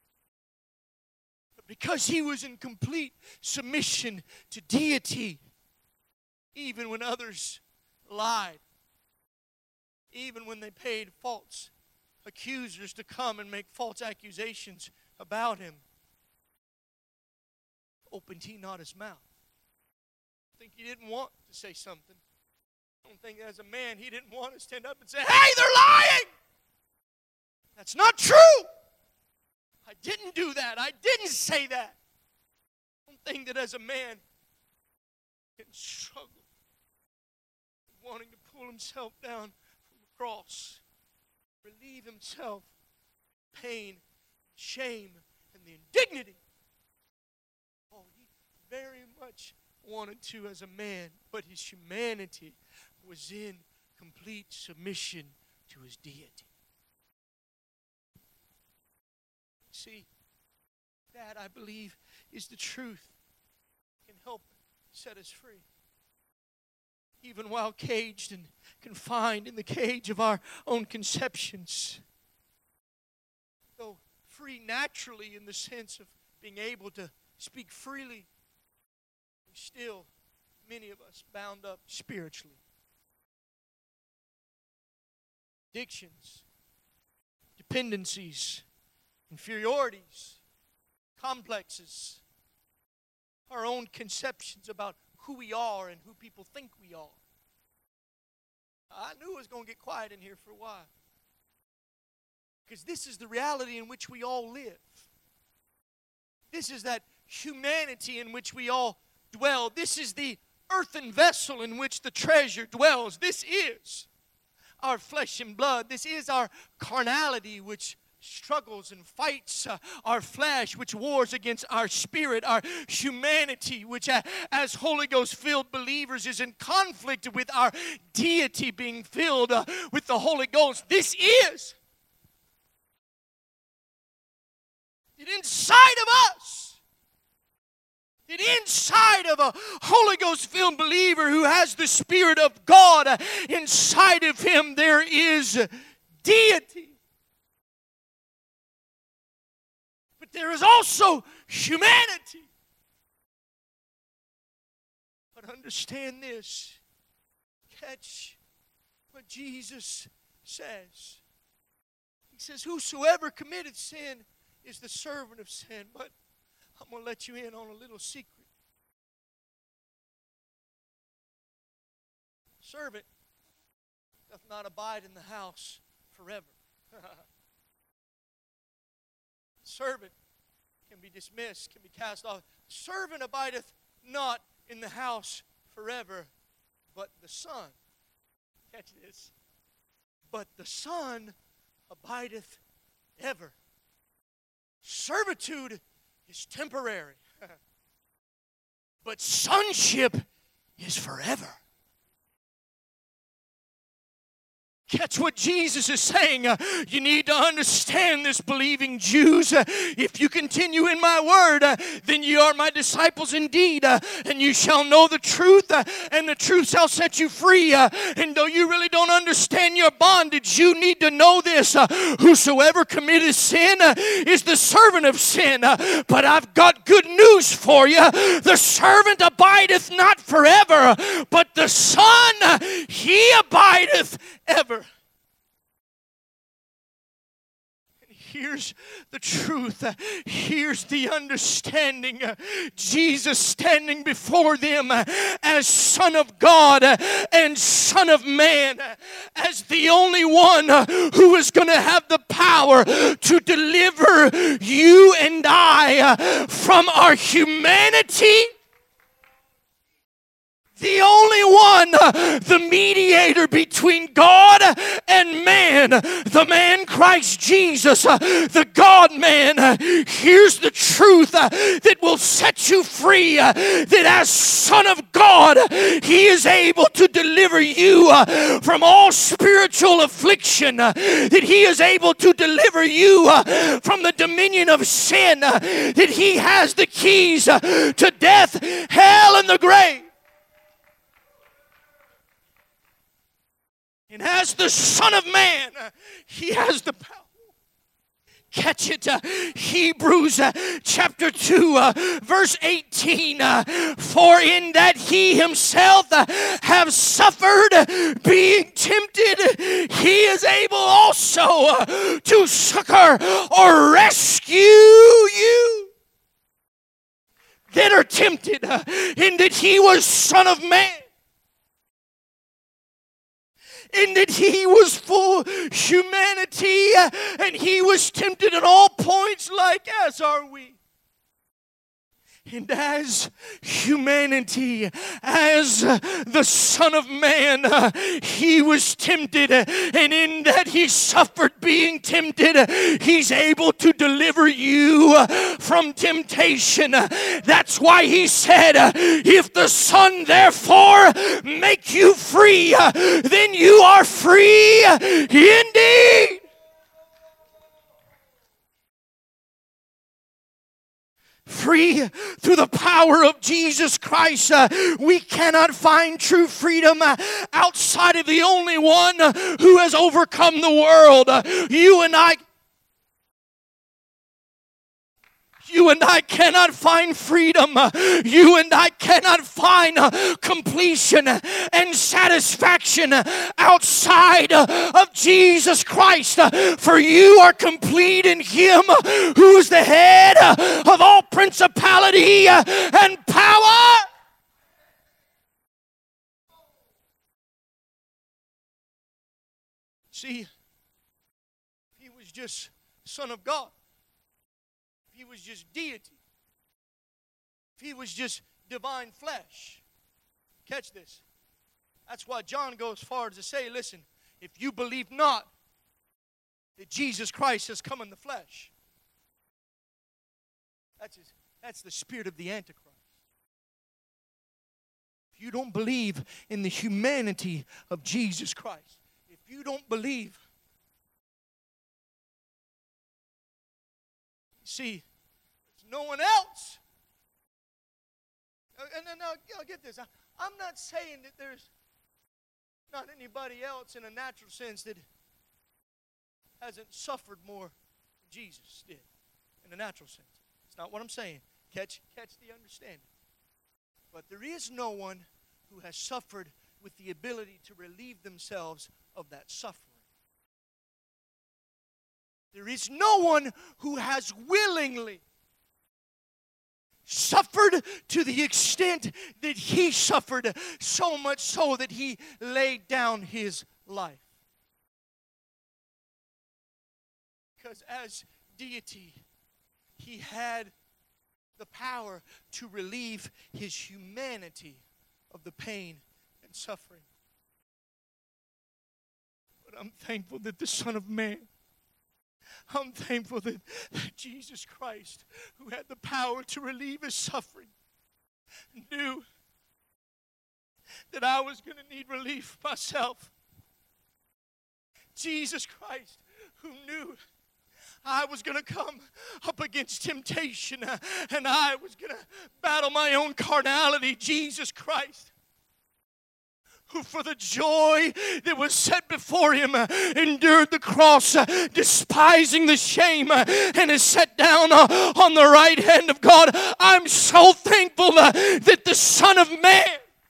[SPEAKER 3] But because he was in complete submission to deity, even when others lied, even when they paid false accusers to come and make false accusations about him, opened he not his mouth. I think he didn't want to say something. I don't think as a man he didn't want to stand up and say, hey, they're lying! That's not true! I didn't do that. I didn't say that. I don't think that as a man he can struggle with wanting to pull himself down from the cross, relieve himself of pain, shame, and the indignity. Oh, he very much wanted to as a man, but his humanity was in complete submission to his deity. See, that I believe is the truth. Can help set us free. Even while caged and confined in the cage of our own conceptions. Though free naturally in the sense of being able to speak freely, we still, many of us, bound up spiritually. Addictions, dependencies, inferiorities, complexes, our own conceptions about who we are and who people think we are. I knew it was going to get quiet in here for a while. Because this is the reality in which we all live. This is that humanity in which we all dwell. This is the earthen vessel in which the treasure dwells. This is our flesh and blood. This is our carnality, which struggles and fights uh, our flesh, which wars against our spirit, our humanity, which uh, as Holy Ghost filled believers is in conflict with our deity being filled uh, with the Holy Ghost. This is it inside of us. It inside of a Holy Ghost filled believer who has the Spirit of God uh, inside of him, there is deity. There is also humanity. But understand this. Catch what Jesus says. He says, whosoever committed sin is the servant of sin. But I'm going to let you in on a little secret. Servant doth not abide in the house forever. Servant can be dismissed, can be cast off. Servant abideth not in the house forever, but the Son. Catch this. But the Son abideth ever. Servitude is temporary, but sonship is forever. Catch what Jesus is saying. Uh, you need to understand this, believing Jews. Uh, if you continue in my word, uh, then you are my disciples indeed. Uh, and you shall know the truth, uh, and the truth shall set you free. Uh, and though you really don't understand your bondage, you need to know this. Uh, whosoever committeth sin uh, is the servant of sin. Uh, but I've got good news for you. The servant abideth not forever, but the Son, uh, he abideth ever. Here's the truth. Here's the understanding. Jesus standing before them as Son of God and Son of Man, as the only one who is going to have the power to deliver you and I from our humanity. The only one, the mediator between God and man, the man Christ Jesus, the God-man. Here's the truth that will set you free, that as Son of God, He is able to deliver you from all spiritual affliction, that He is able to deliver you from the dominion of sin, that He has the keys to death, hell, and the grave. And as the Son of Man, He has the power. Catch it. Uh, Hebrews uh, chapter two, uh, verse eighteen. Uh, For in that He Himself uh, have suffered, uh, being tempted, He is able also uh, to succor or rescue you that are tempted. Uh, in that He was Son of Man. In that He was full humanity, and He was tempted at all points like as are we. And as humanity, as the Son of Man, He was tempted, and in that He suffered being tempted, He's able to deliver you from temptation. That's why He said, if the Son therefore make you free, then you are free indeed. Free through the power of Jesus Christ. Uh, we cannot find true freedom uh, outside of the only one uh, who has overcome the world. Uh, you and I You and I cannot find freedom. You and I cannot find completion and satisfaction outside of Jesus Christ. For you are complete in Him who is the head of all principality and power. See, He was just Son of God. He was just deity. If He was just divine flesh. Catch this. That's why John goes far as to say, listen, if you believe not that Jesus Christ has come in the flesh, that's, his, that's the spirit of the Antichrist. If you don't believe in the humanity of Jesus Christ, if you don't believe, see, there's no one else. And then now, get this. I, I'm not saying that there's not anybody else in a natural sense that hasn't suffered more than Jesus did in a natural sense. It's not what I'm saying. Catch, catch the understanding. But there is no one who has suffered with the ability to relieve themselves of that suffering. There is no one who has willingly suffered to the extent that he suffered, so much so that he laid down his life. Because as deity, he had the power to relieve his humanity of the pain and suffering. But I'm thankful that the Son of Man, I'm thankful that, that Jesus Christ, who had the power to relieve his suffering, knew that I was going to need relief myself. Jesus Christ, who knew I was going to come up against temptation uh, and I was going to battle my own carnality. Jesus Christ, who for the joy that was set before him uh, endured the cross, uh, despising the shame, uh, and is set down uh, on the right hand of God. I'm so thankful uh, that the Son of Man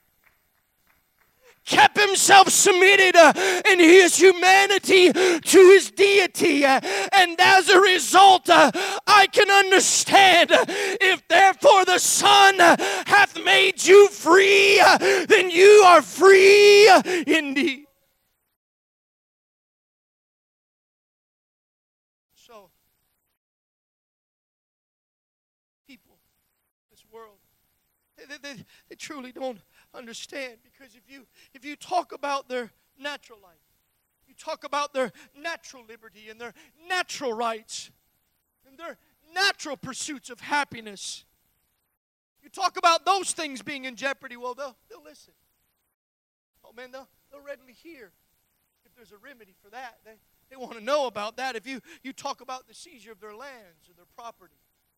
[SPEAKER 3] kept himself submitted uh, in his humanity to his deity. Uh, and as a result, uh, I can understand uh, if therefore the Son uh, hath made you free, uh, then you are free uh, indeed. So, people, this world, they, they, they truly don't understand, because if you if you talk about their natural life, you talk about their natural liberty and their natural rights and their natural pursuits of happiness, you talk about those things being in jeopardy, well, they'll, they'll listen. Oh man, they'll, they'll readily hear if there's a remedy for that. They, they want to know about that. If you, you talk about the seizure of their lands or their property,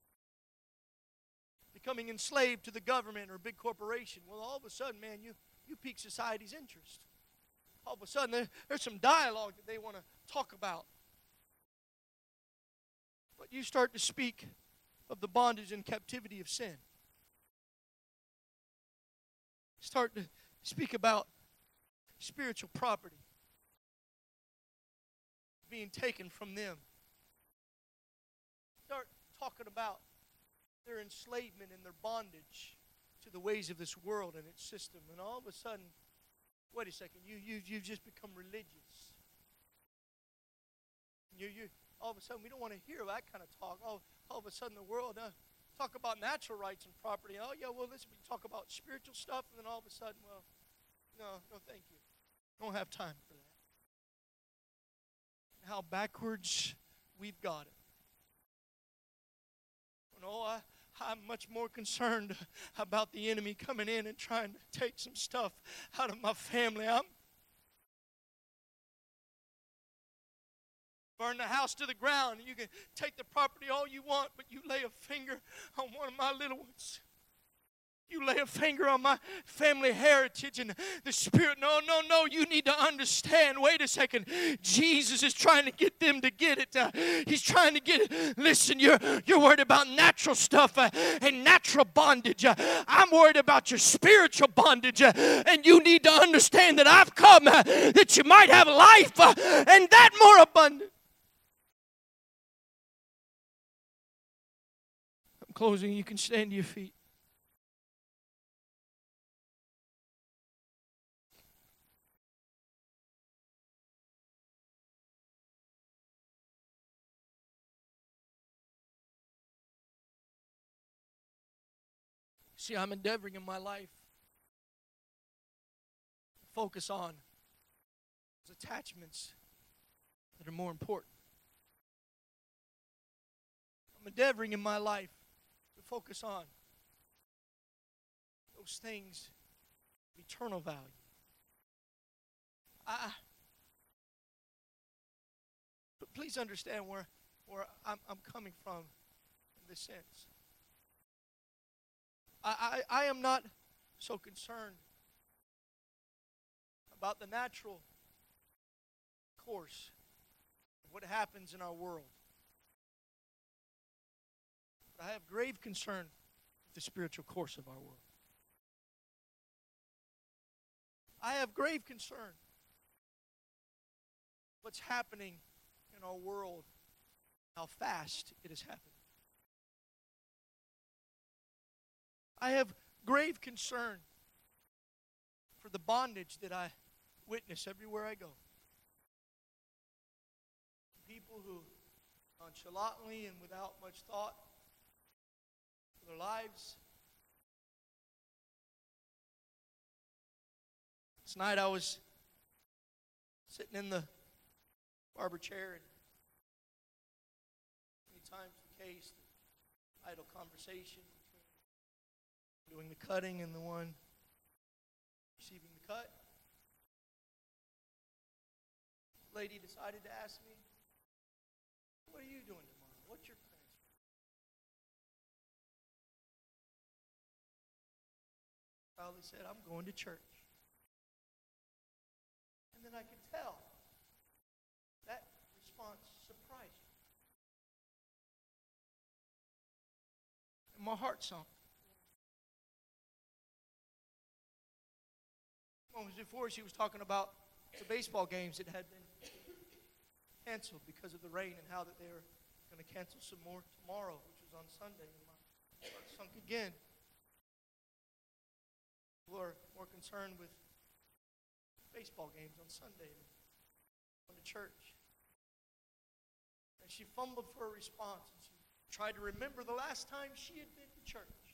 [SPEAKER 3] becoming enslaved to the government or a big corporation, well, all of a sudden, man, you, you pique society's interest. All of a sudden, there, there's some dialogue that they want to talk about. But you start to speak of the bondage and captivity of sin. Start to speak about spiritual property being taken from them. Start talking about their enslavement and their bondage to the ways of this world and its system. And all of a sudden, wait a second, you, you, you've just become religious. You, you, all of a sudden, we don't want to hear that kind of talk. All, all of a sudden, the world, uh, talk about natural rights and property. Oh, yeah, well, listen, we talk about spiritual stuff, and then all of a sudden, well, no, no, thank you. Don't have time for that. How backwards we've got it. Oh, I, I'm much more concerned about the enemy coming in and trying to take some stuff out of my family. I'm burn the house to the ground. You can take the property all you want, but you lay a finger on one of my little ones. You lay a finger on my family heritage and the Spirit. No, no, no. You need to understand. Wait a second. Jesus is trying to get them to get it. Uh, he's trying to get it. Listen, you're, you're worried about natural stuff uh, and natural bondage. Uh, I'm worried about your spiritual bondage. Uh, and you need to understand that I've come uh, that you might have life uh, and that more abundant. I'm closing. You can stand to your feet. See, I'm endeavoring in my life to focus on those attachments that are more important. I'm endeavoring in my life to focus on those things of eternal value. I, but please understand where, where I'm, I'm coming from in this sense. I, I, I am not so concerned about the natural course of what happens in our world. But I have grave concern with the spiritual course of our world. I have grave concern what's happening in our world, how fast it is happening. I have grave concern for the bondage that I witness everywhere I go. People who nonchalantly and without much thought for their lives. This night I was sitting in the barber chair, and many times the case, the idle conversation between doing the cutting and the one receiving the cut. The lady decided to ask me, "What are you doing tomorrow? What's your plans?" I proudly said, "I'm going to church." And then I could tell that response surprised me. And my heart sunk. Moments before, she was talking about the baseball games that had been canceled because of the rain, and how that they were going to cancel some more tomorrow, which was on Sunday. And my heart sunk again. People are more concerned with baseball games on Sunday than going to church. And she fumbled for a response, and she tried to remember the last time she had been to church.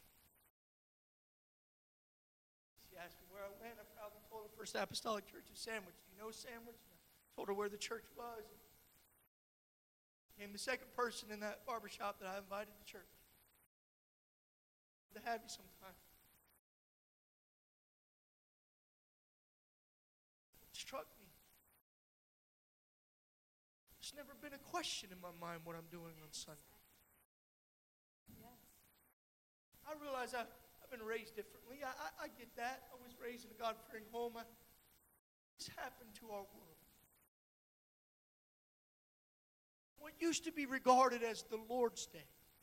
[SPEAKER 3] She asked me where I went. I proudly told her First Apostolic Church of Sandwich. Do you know Sandwich? And I told her where the church was. I became the second person in that barbershop that I invited to church. To have you sometime. It struck me. There's never been a question in my mind what I'm doing on Sunday. Yes. I realize I, I've been raised differently. I, I, I get that. I was raised in a God-fearing home. I, this happened to our world. What used to be regarded as the Lord's Day,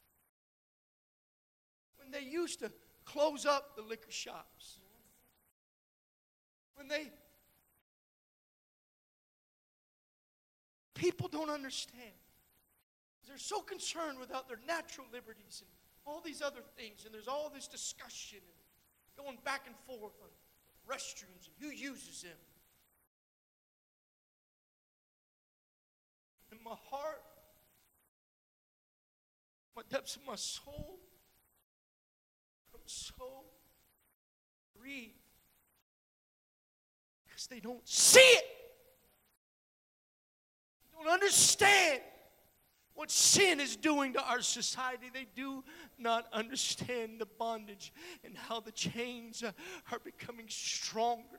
[SPEAKER 3] when they used to close up the liquor shops, when they, people don't understand. They're so concerned without their natural liberties and all these other things, and there's all this discussion and going back and forth on restrooms and who uses them. In my heart, my depths of my soul, I'm so grieved because they don't see it. They don't understand what sin is doing to our society. They do not understand the bondage and how the chains are becoming stronger.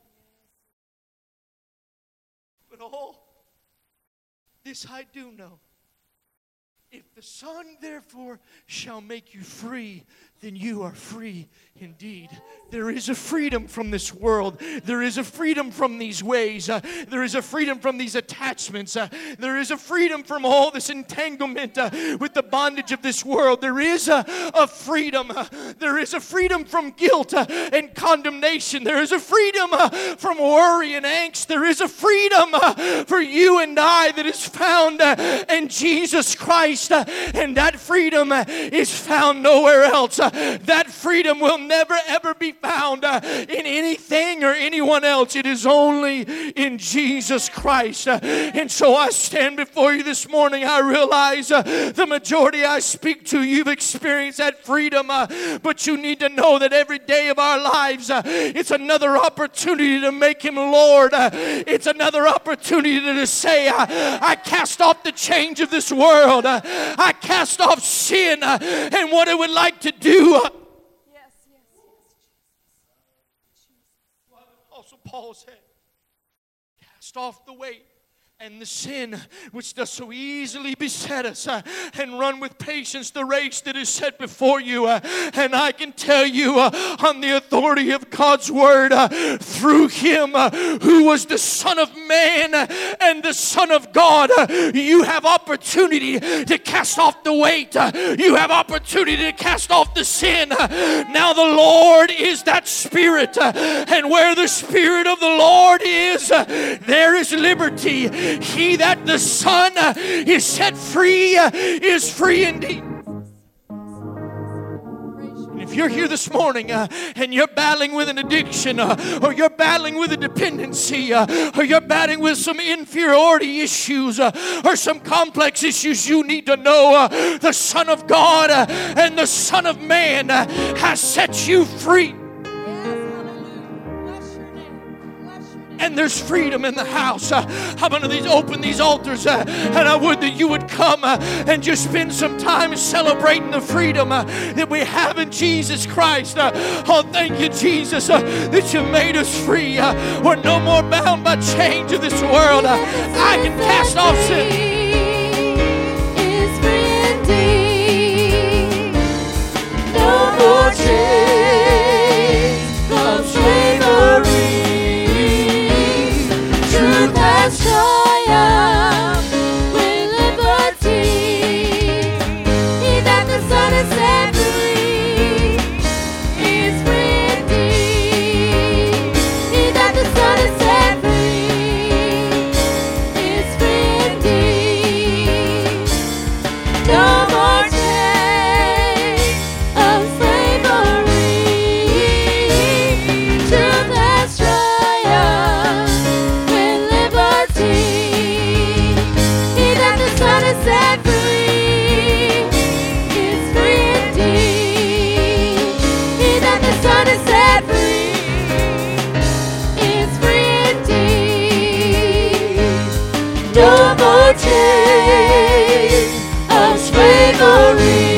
[SPEAKER 3] But all this I do know. If the Son, therefore, shall make you free, then you are free indeed. There is a freedom from this world. There is a freedom from these ways. Uh, there is a freedom from these attachments. Uh, there is a freedom from all this entanglement uh, with the bondage of this world. There is a, a freedom. Uh, there is a freedom from guilt uh, and condemnation. There is a freedom uh, from worry and angst. There is a freedom uh, for you and I that is found uh, in Jesus Christ. Uh, and that freedom uh, is found nowhere else. Uh, that freedom will never ever be found uh, in anything or anyone else. It is only in Jesus Christ. Uh, and so I stand before you this morning. I realize uh, the majority I speak to, you've experienced that freedom. Uh, but you need to know that every day of our lives, uh, it's another opportunity to make Him Lord. Uh, it's another opportunity to say, uh, I cast off the chains of this world. Uh, I cast off sin uh, and what it would like to do. Uh,
[SPEAKER 4] yes, yes, yes.
[SPEAKER 3] What Apostle Paul said, cast off the weight And the sin which does so easily beset us, uh, and run with patience the race that is set before you. Uh, and I can tell you uh, on the authority of God's word, uh, through Him uh, who was the Son of Man uh, and the Son of God, uh, you have opportunity to cast off the weight. Uh, you have opportunity to cast off the sin. Uh, now the Lord is that Spirit, uh, and where the Spirit of the Lord is, uh, there is liberty. He that the Son uh, is set free uh, is free indeed. And if you're here this morning uh, and you're battling with an addiction, uh, or you're battling with a dependency, uh, or you're battling with some inferiority issues, uh, or some complex issues, you need to know uh, the Son of God uh, and the Son of Man uh, has set you free. And there's freedom in the house. Uh, I'm going to these, open these altars, uh, and I would that you would come uh, and just spend some time celebrating the freedom uh, that we have in Jesus Christ. Uh, oh, thank you, Jesus, uh, that you made us free. Uh, we're no more bound by chains of this world. Uh, I can cast off sin.
[SPEAKER 4] Is free indeed. No more chains from slavery. Truth has triumphed with liberty. He that the Son has set free is free indeed. He that the Son has set free is free indeed. No more chains of slavery. Truth has triumphed. He that the Son has set free is free indeed. He that the Son has set free is free indeed. No more chains of slavery.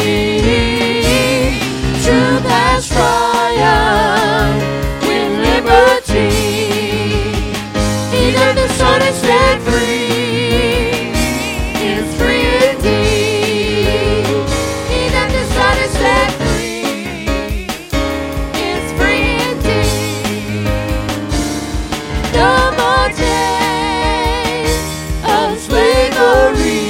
[SPEAKER 4] Truth has triumphed with liberty. He that the Son has set free is free indeed. He that the Son has set free is free indeed. No more chains of slavery.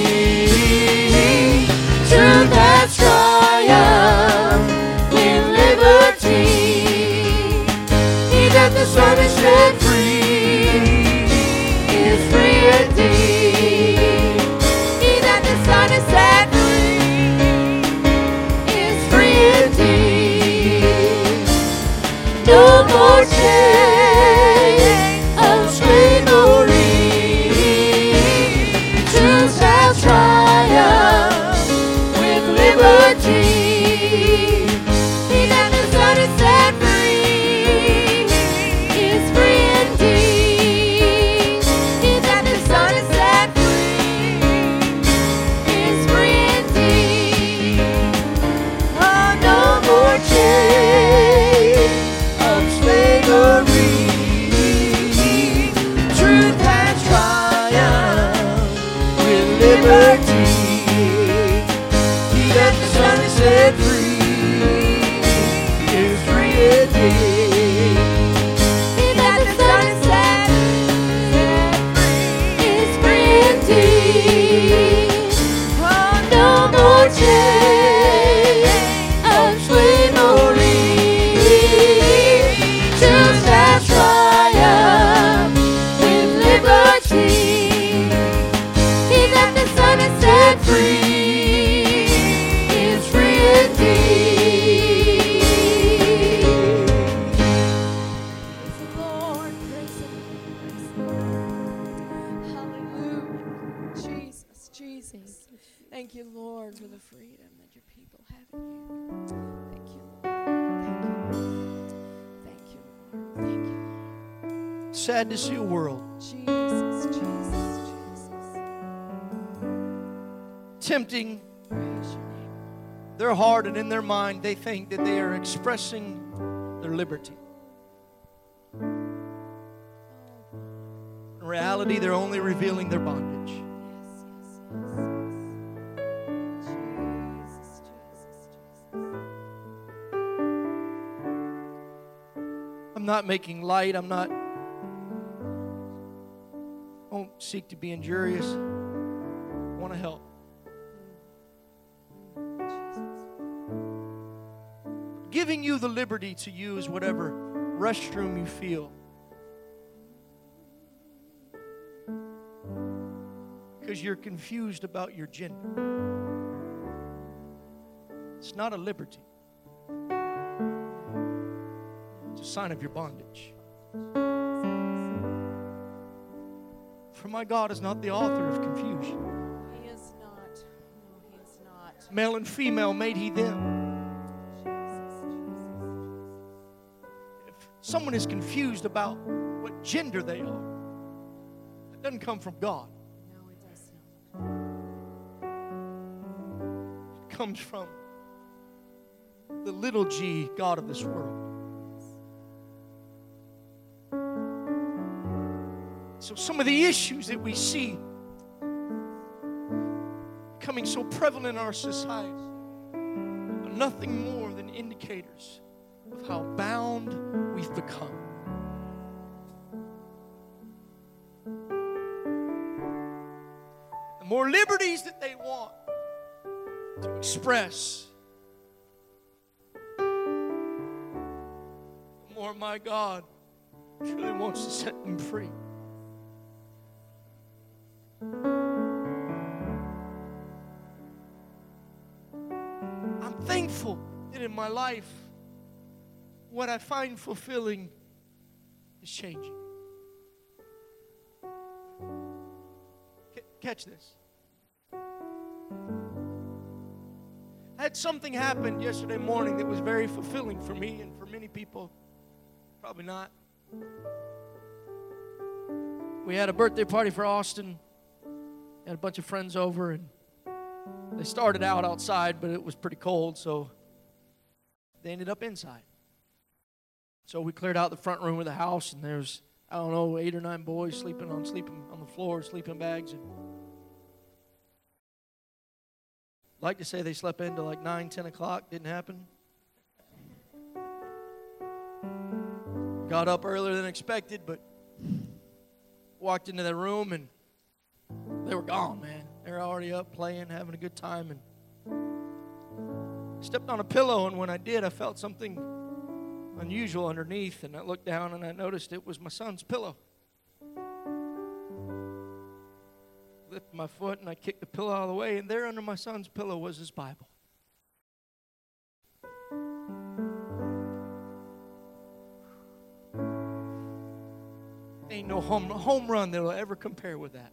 [SPEAKER 4] Truth has triumphed with liberty. He that the Son has set free is free indeed. He that the Son has set free is free indeed. No more chains of slavery. Truth has triumphed with liberty. He that the Son has set free is free indeed. He that the Son has set free is free indeed. Oh, no more chains of slavery. Truth has triumphed with liberty. He that the Son has set free is free indeed. He that the Son has set free is free indeed. Oh, no more chains of slavery. Truth has triumphed with liberty. He that the Son has set free is free indeed. Praise the Lord, praise the Lord, praise the Lord. Hallelujah. Jesus, Jesus. Thank you, Lord, for the freedom that your people have in you. Thank you, Lord. Thank you. Thank you, Lord. Thank you, Lord.
[SPEAKER 3] Sad to see a world
[SPEAKER 4] Jesus, Jesus, Jesus.
[SPEAKER 3] tempting
[SPEAKER 4] Praise your name.
[SPEAKER 3] their heart, and in their mind they think that they are expressing their liberty. reality, they're only revealing their bondage.
[SPEAKER 4] Yes, yes, yes. Jesus, Jesus, Jesus.
[SPEAKER 3] I'm not making light. I'm not. Don't seek to be injurious. I want to help. Giving you the liberty to use whatever restroom you feel. Because you're confused about your gender. It's not a liberty. It's a sign of your bondage. For my God is not the author of confusion.
[SPEAKER 4] He is not. No, he is not.
[SPEAKER 3] Male and female made he them. If someone is confused about what gender they are, it doesn't come from God.
[SPEAKER 4] No, it does not.
[SPEAKER 3] It comes from the little g God of this world. So some of the issues that we see becoming so prevalent in our society are nothing more than indicators of how bound we've become. The more liberties that they want to express, the more my God truly wants to set them free. I'm thankful that in my life, what I find fulfilling is changing. C- catch this. I had something happen yesterday morning that was very fulfilling for me and for many people. Probably not. We had a birthday party for Austin. Had a bunch of friends over, and they started out outside, but it was pretty cold, so they ended up inside. So we cleared out the front room of the house, and there's, I don't know, eight or nine boys sleeping on sleeping on the floor, sleeping bags. And I'd like to say they slept into like nine, ten o'clock. Didn't happen. Got up earlier than expected, but walked into their room, and they were gone, man. They were already up playing, having a good time, and stepped on a pillow, and when I did, I felt something unusual underneath, and I looked down, and I noticed it was my son's pillow. Lifted my foot, and I kicked the pillow out of the way, and there under my son's pillow was his Bible. Ain't no home, home run that will ever compare with that.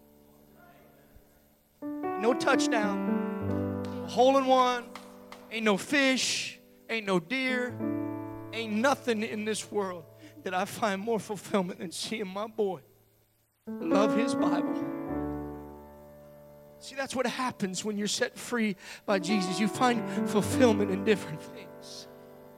[SPEAKER 3] No touchdown, hole in one, ain't no fish, ain't no deer, ain't nothing in this world that I find more fulfillment than seeing my boy love his Bible. See, that's what happens when you're set free by Jesus. You find fulfillment in different things.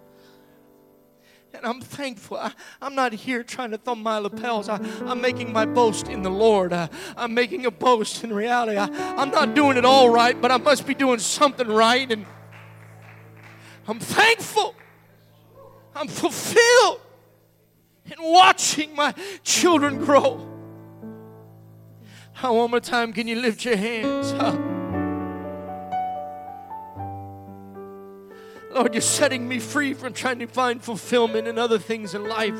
[SPEAKER 3] And I'm thankful. I, I'm not here trying to thumb my lapels. I, I'm making my boast in the Lord. I, I'm making a boast in reality. I, I'm not doing it all right, but I must be doing something right. And I'm thankful. I'm fulfilled in watching my children grow. How, one more time, can you lift your hands up? Lord, you're setting me free from trying to find fulfillment in other things in life.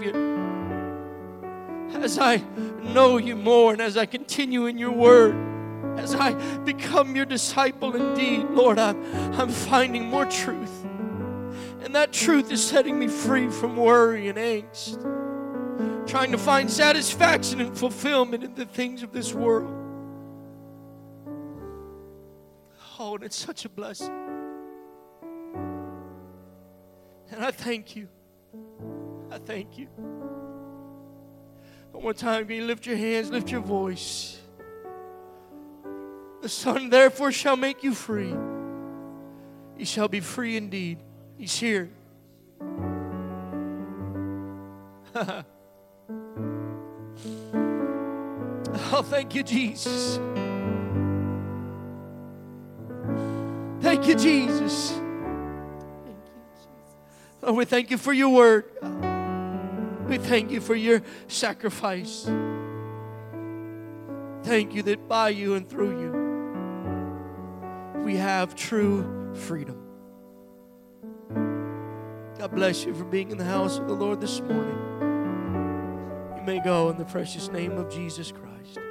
[SPEAKER 3] As I know you more and as I continue in your word, as I become your disciple indeed, Lord, I'm, I'm finding more truth. And that truth is setting me free from worry and angst, trying to find satisfaction and fulfillment in the things of this world. Oh, and it's such a blessing. And I thank you. I thank you. One more time, can you lift your hands, lift your voice? The Son therefore shall make you free. You shall be free indeed. He's here. Oh, thank you, Jesus. Thank you, Jesus.
[SPEAKER 1] Thank you, Jesus.
[SPEAKER 3] Oh, we thank you for your word. We thank you for your sacrifice. Thank you that by you and through you, we have true freedom. God bless you for being in the house of the Lord this morning. You may go in the precious name of Jesus Christ.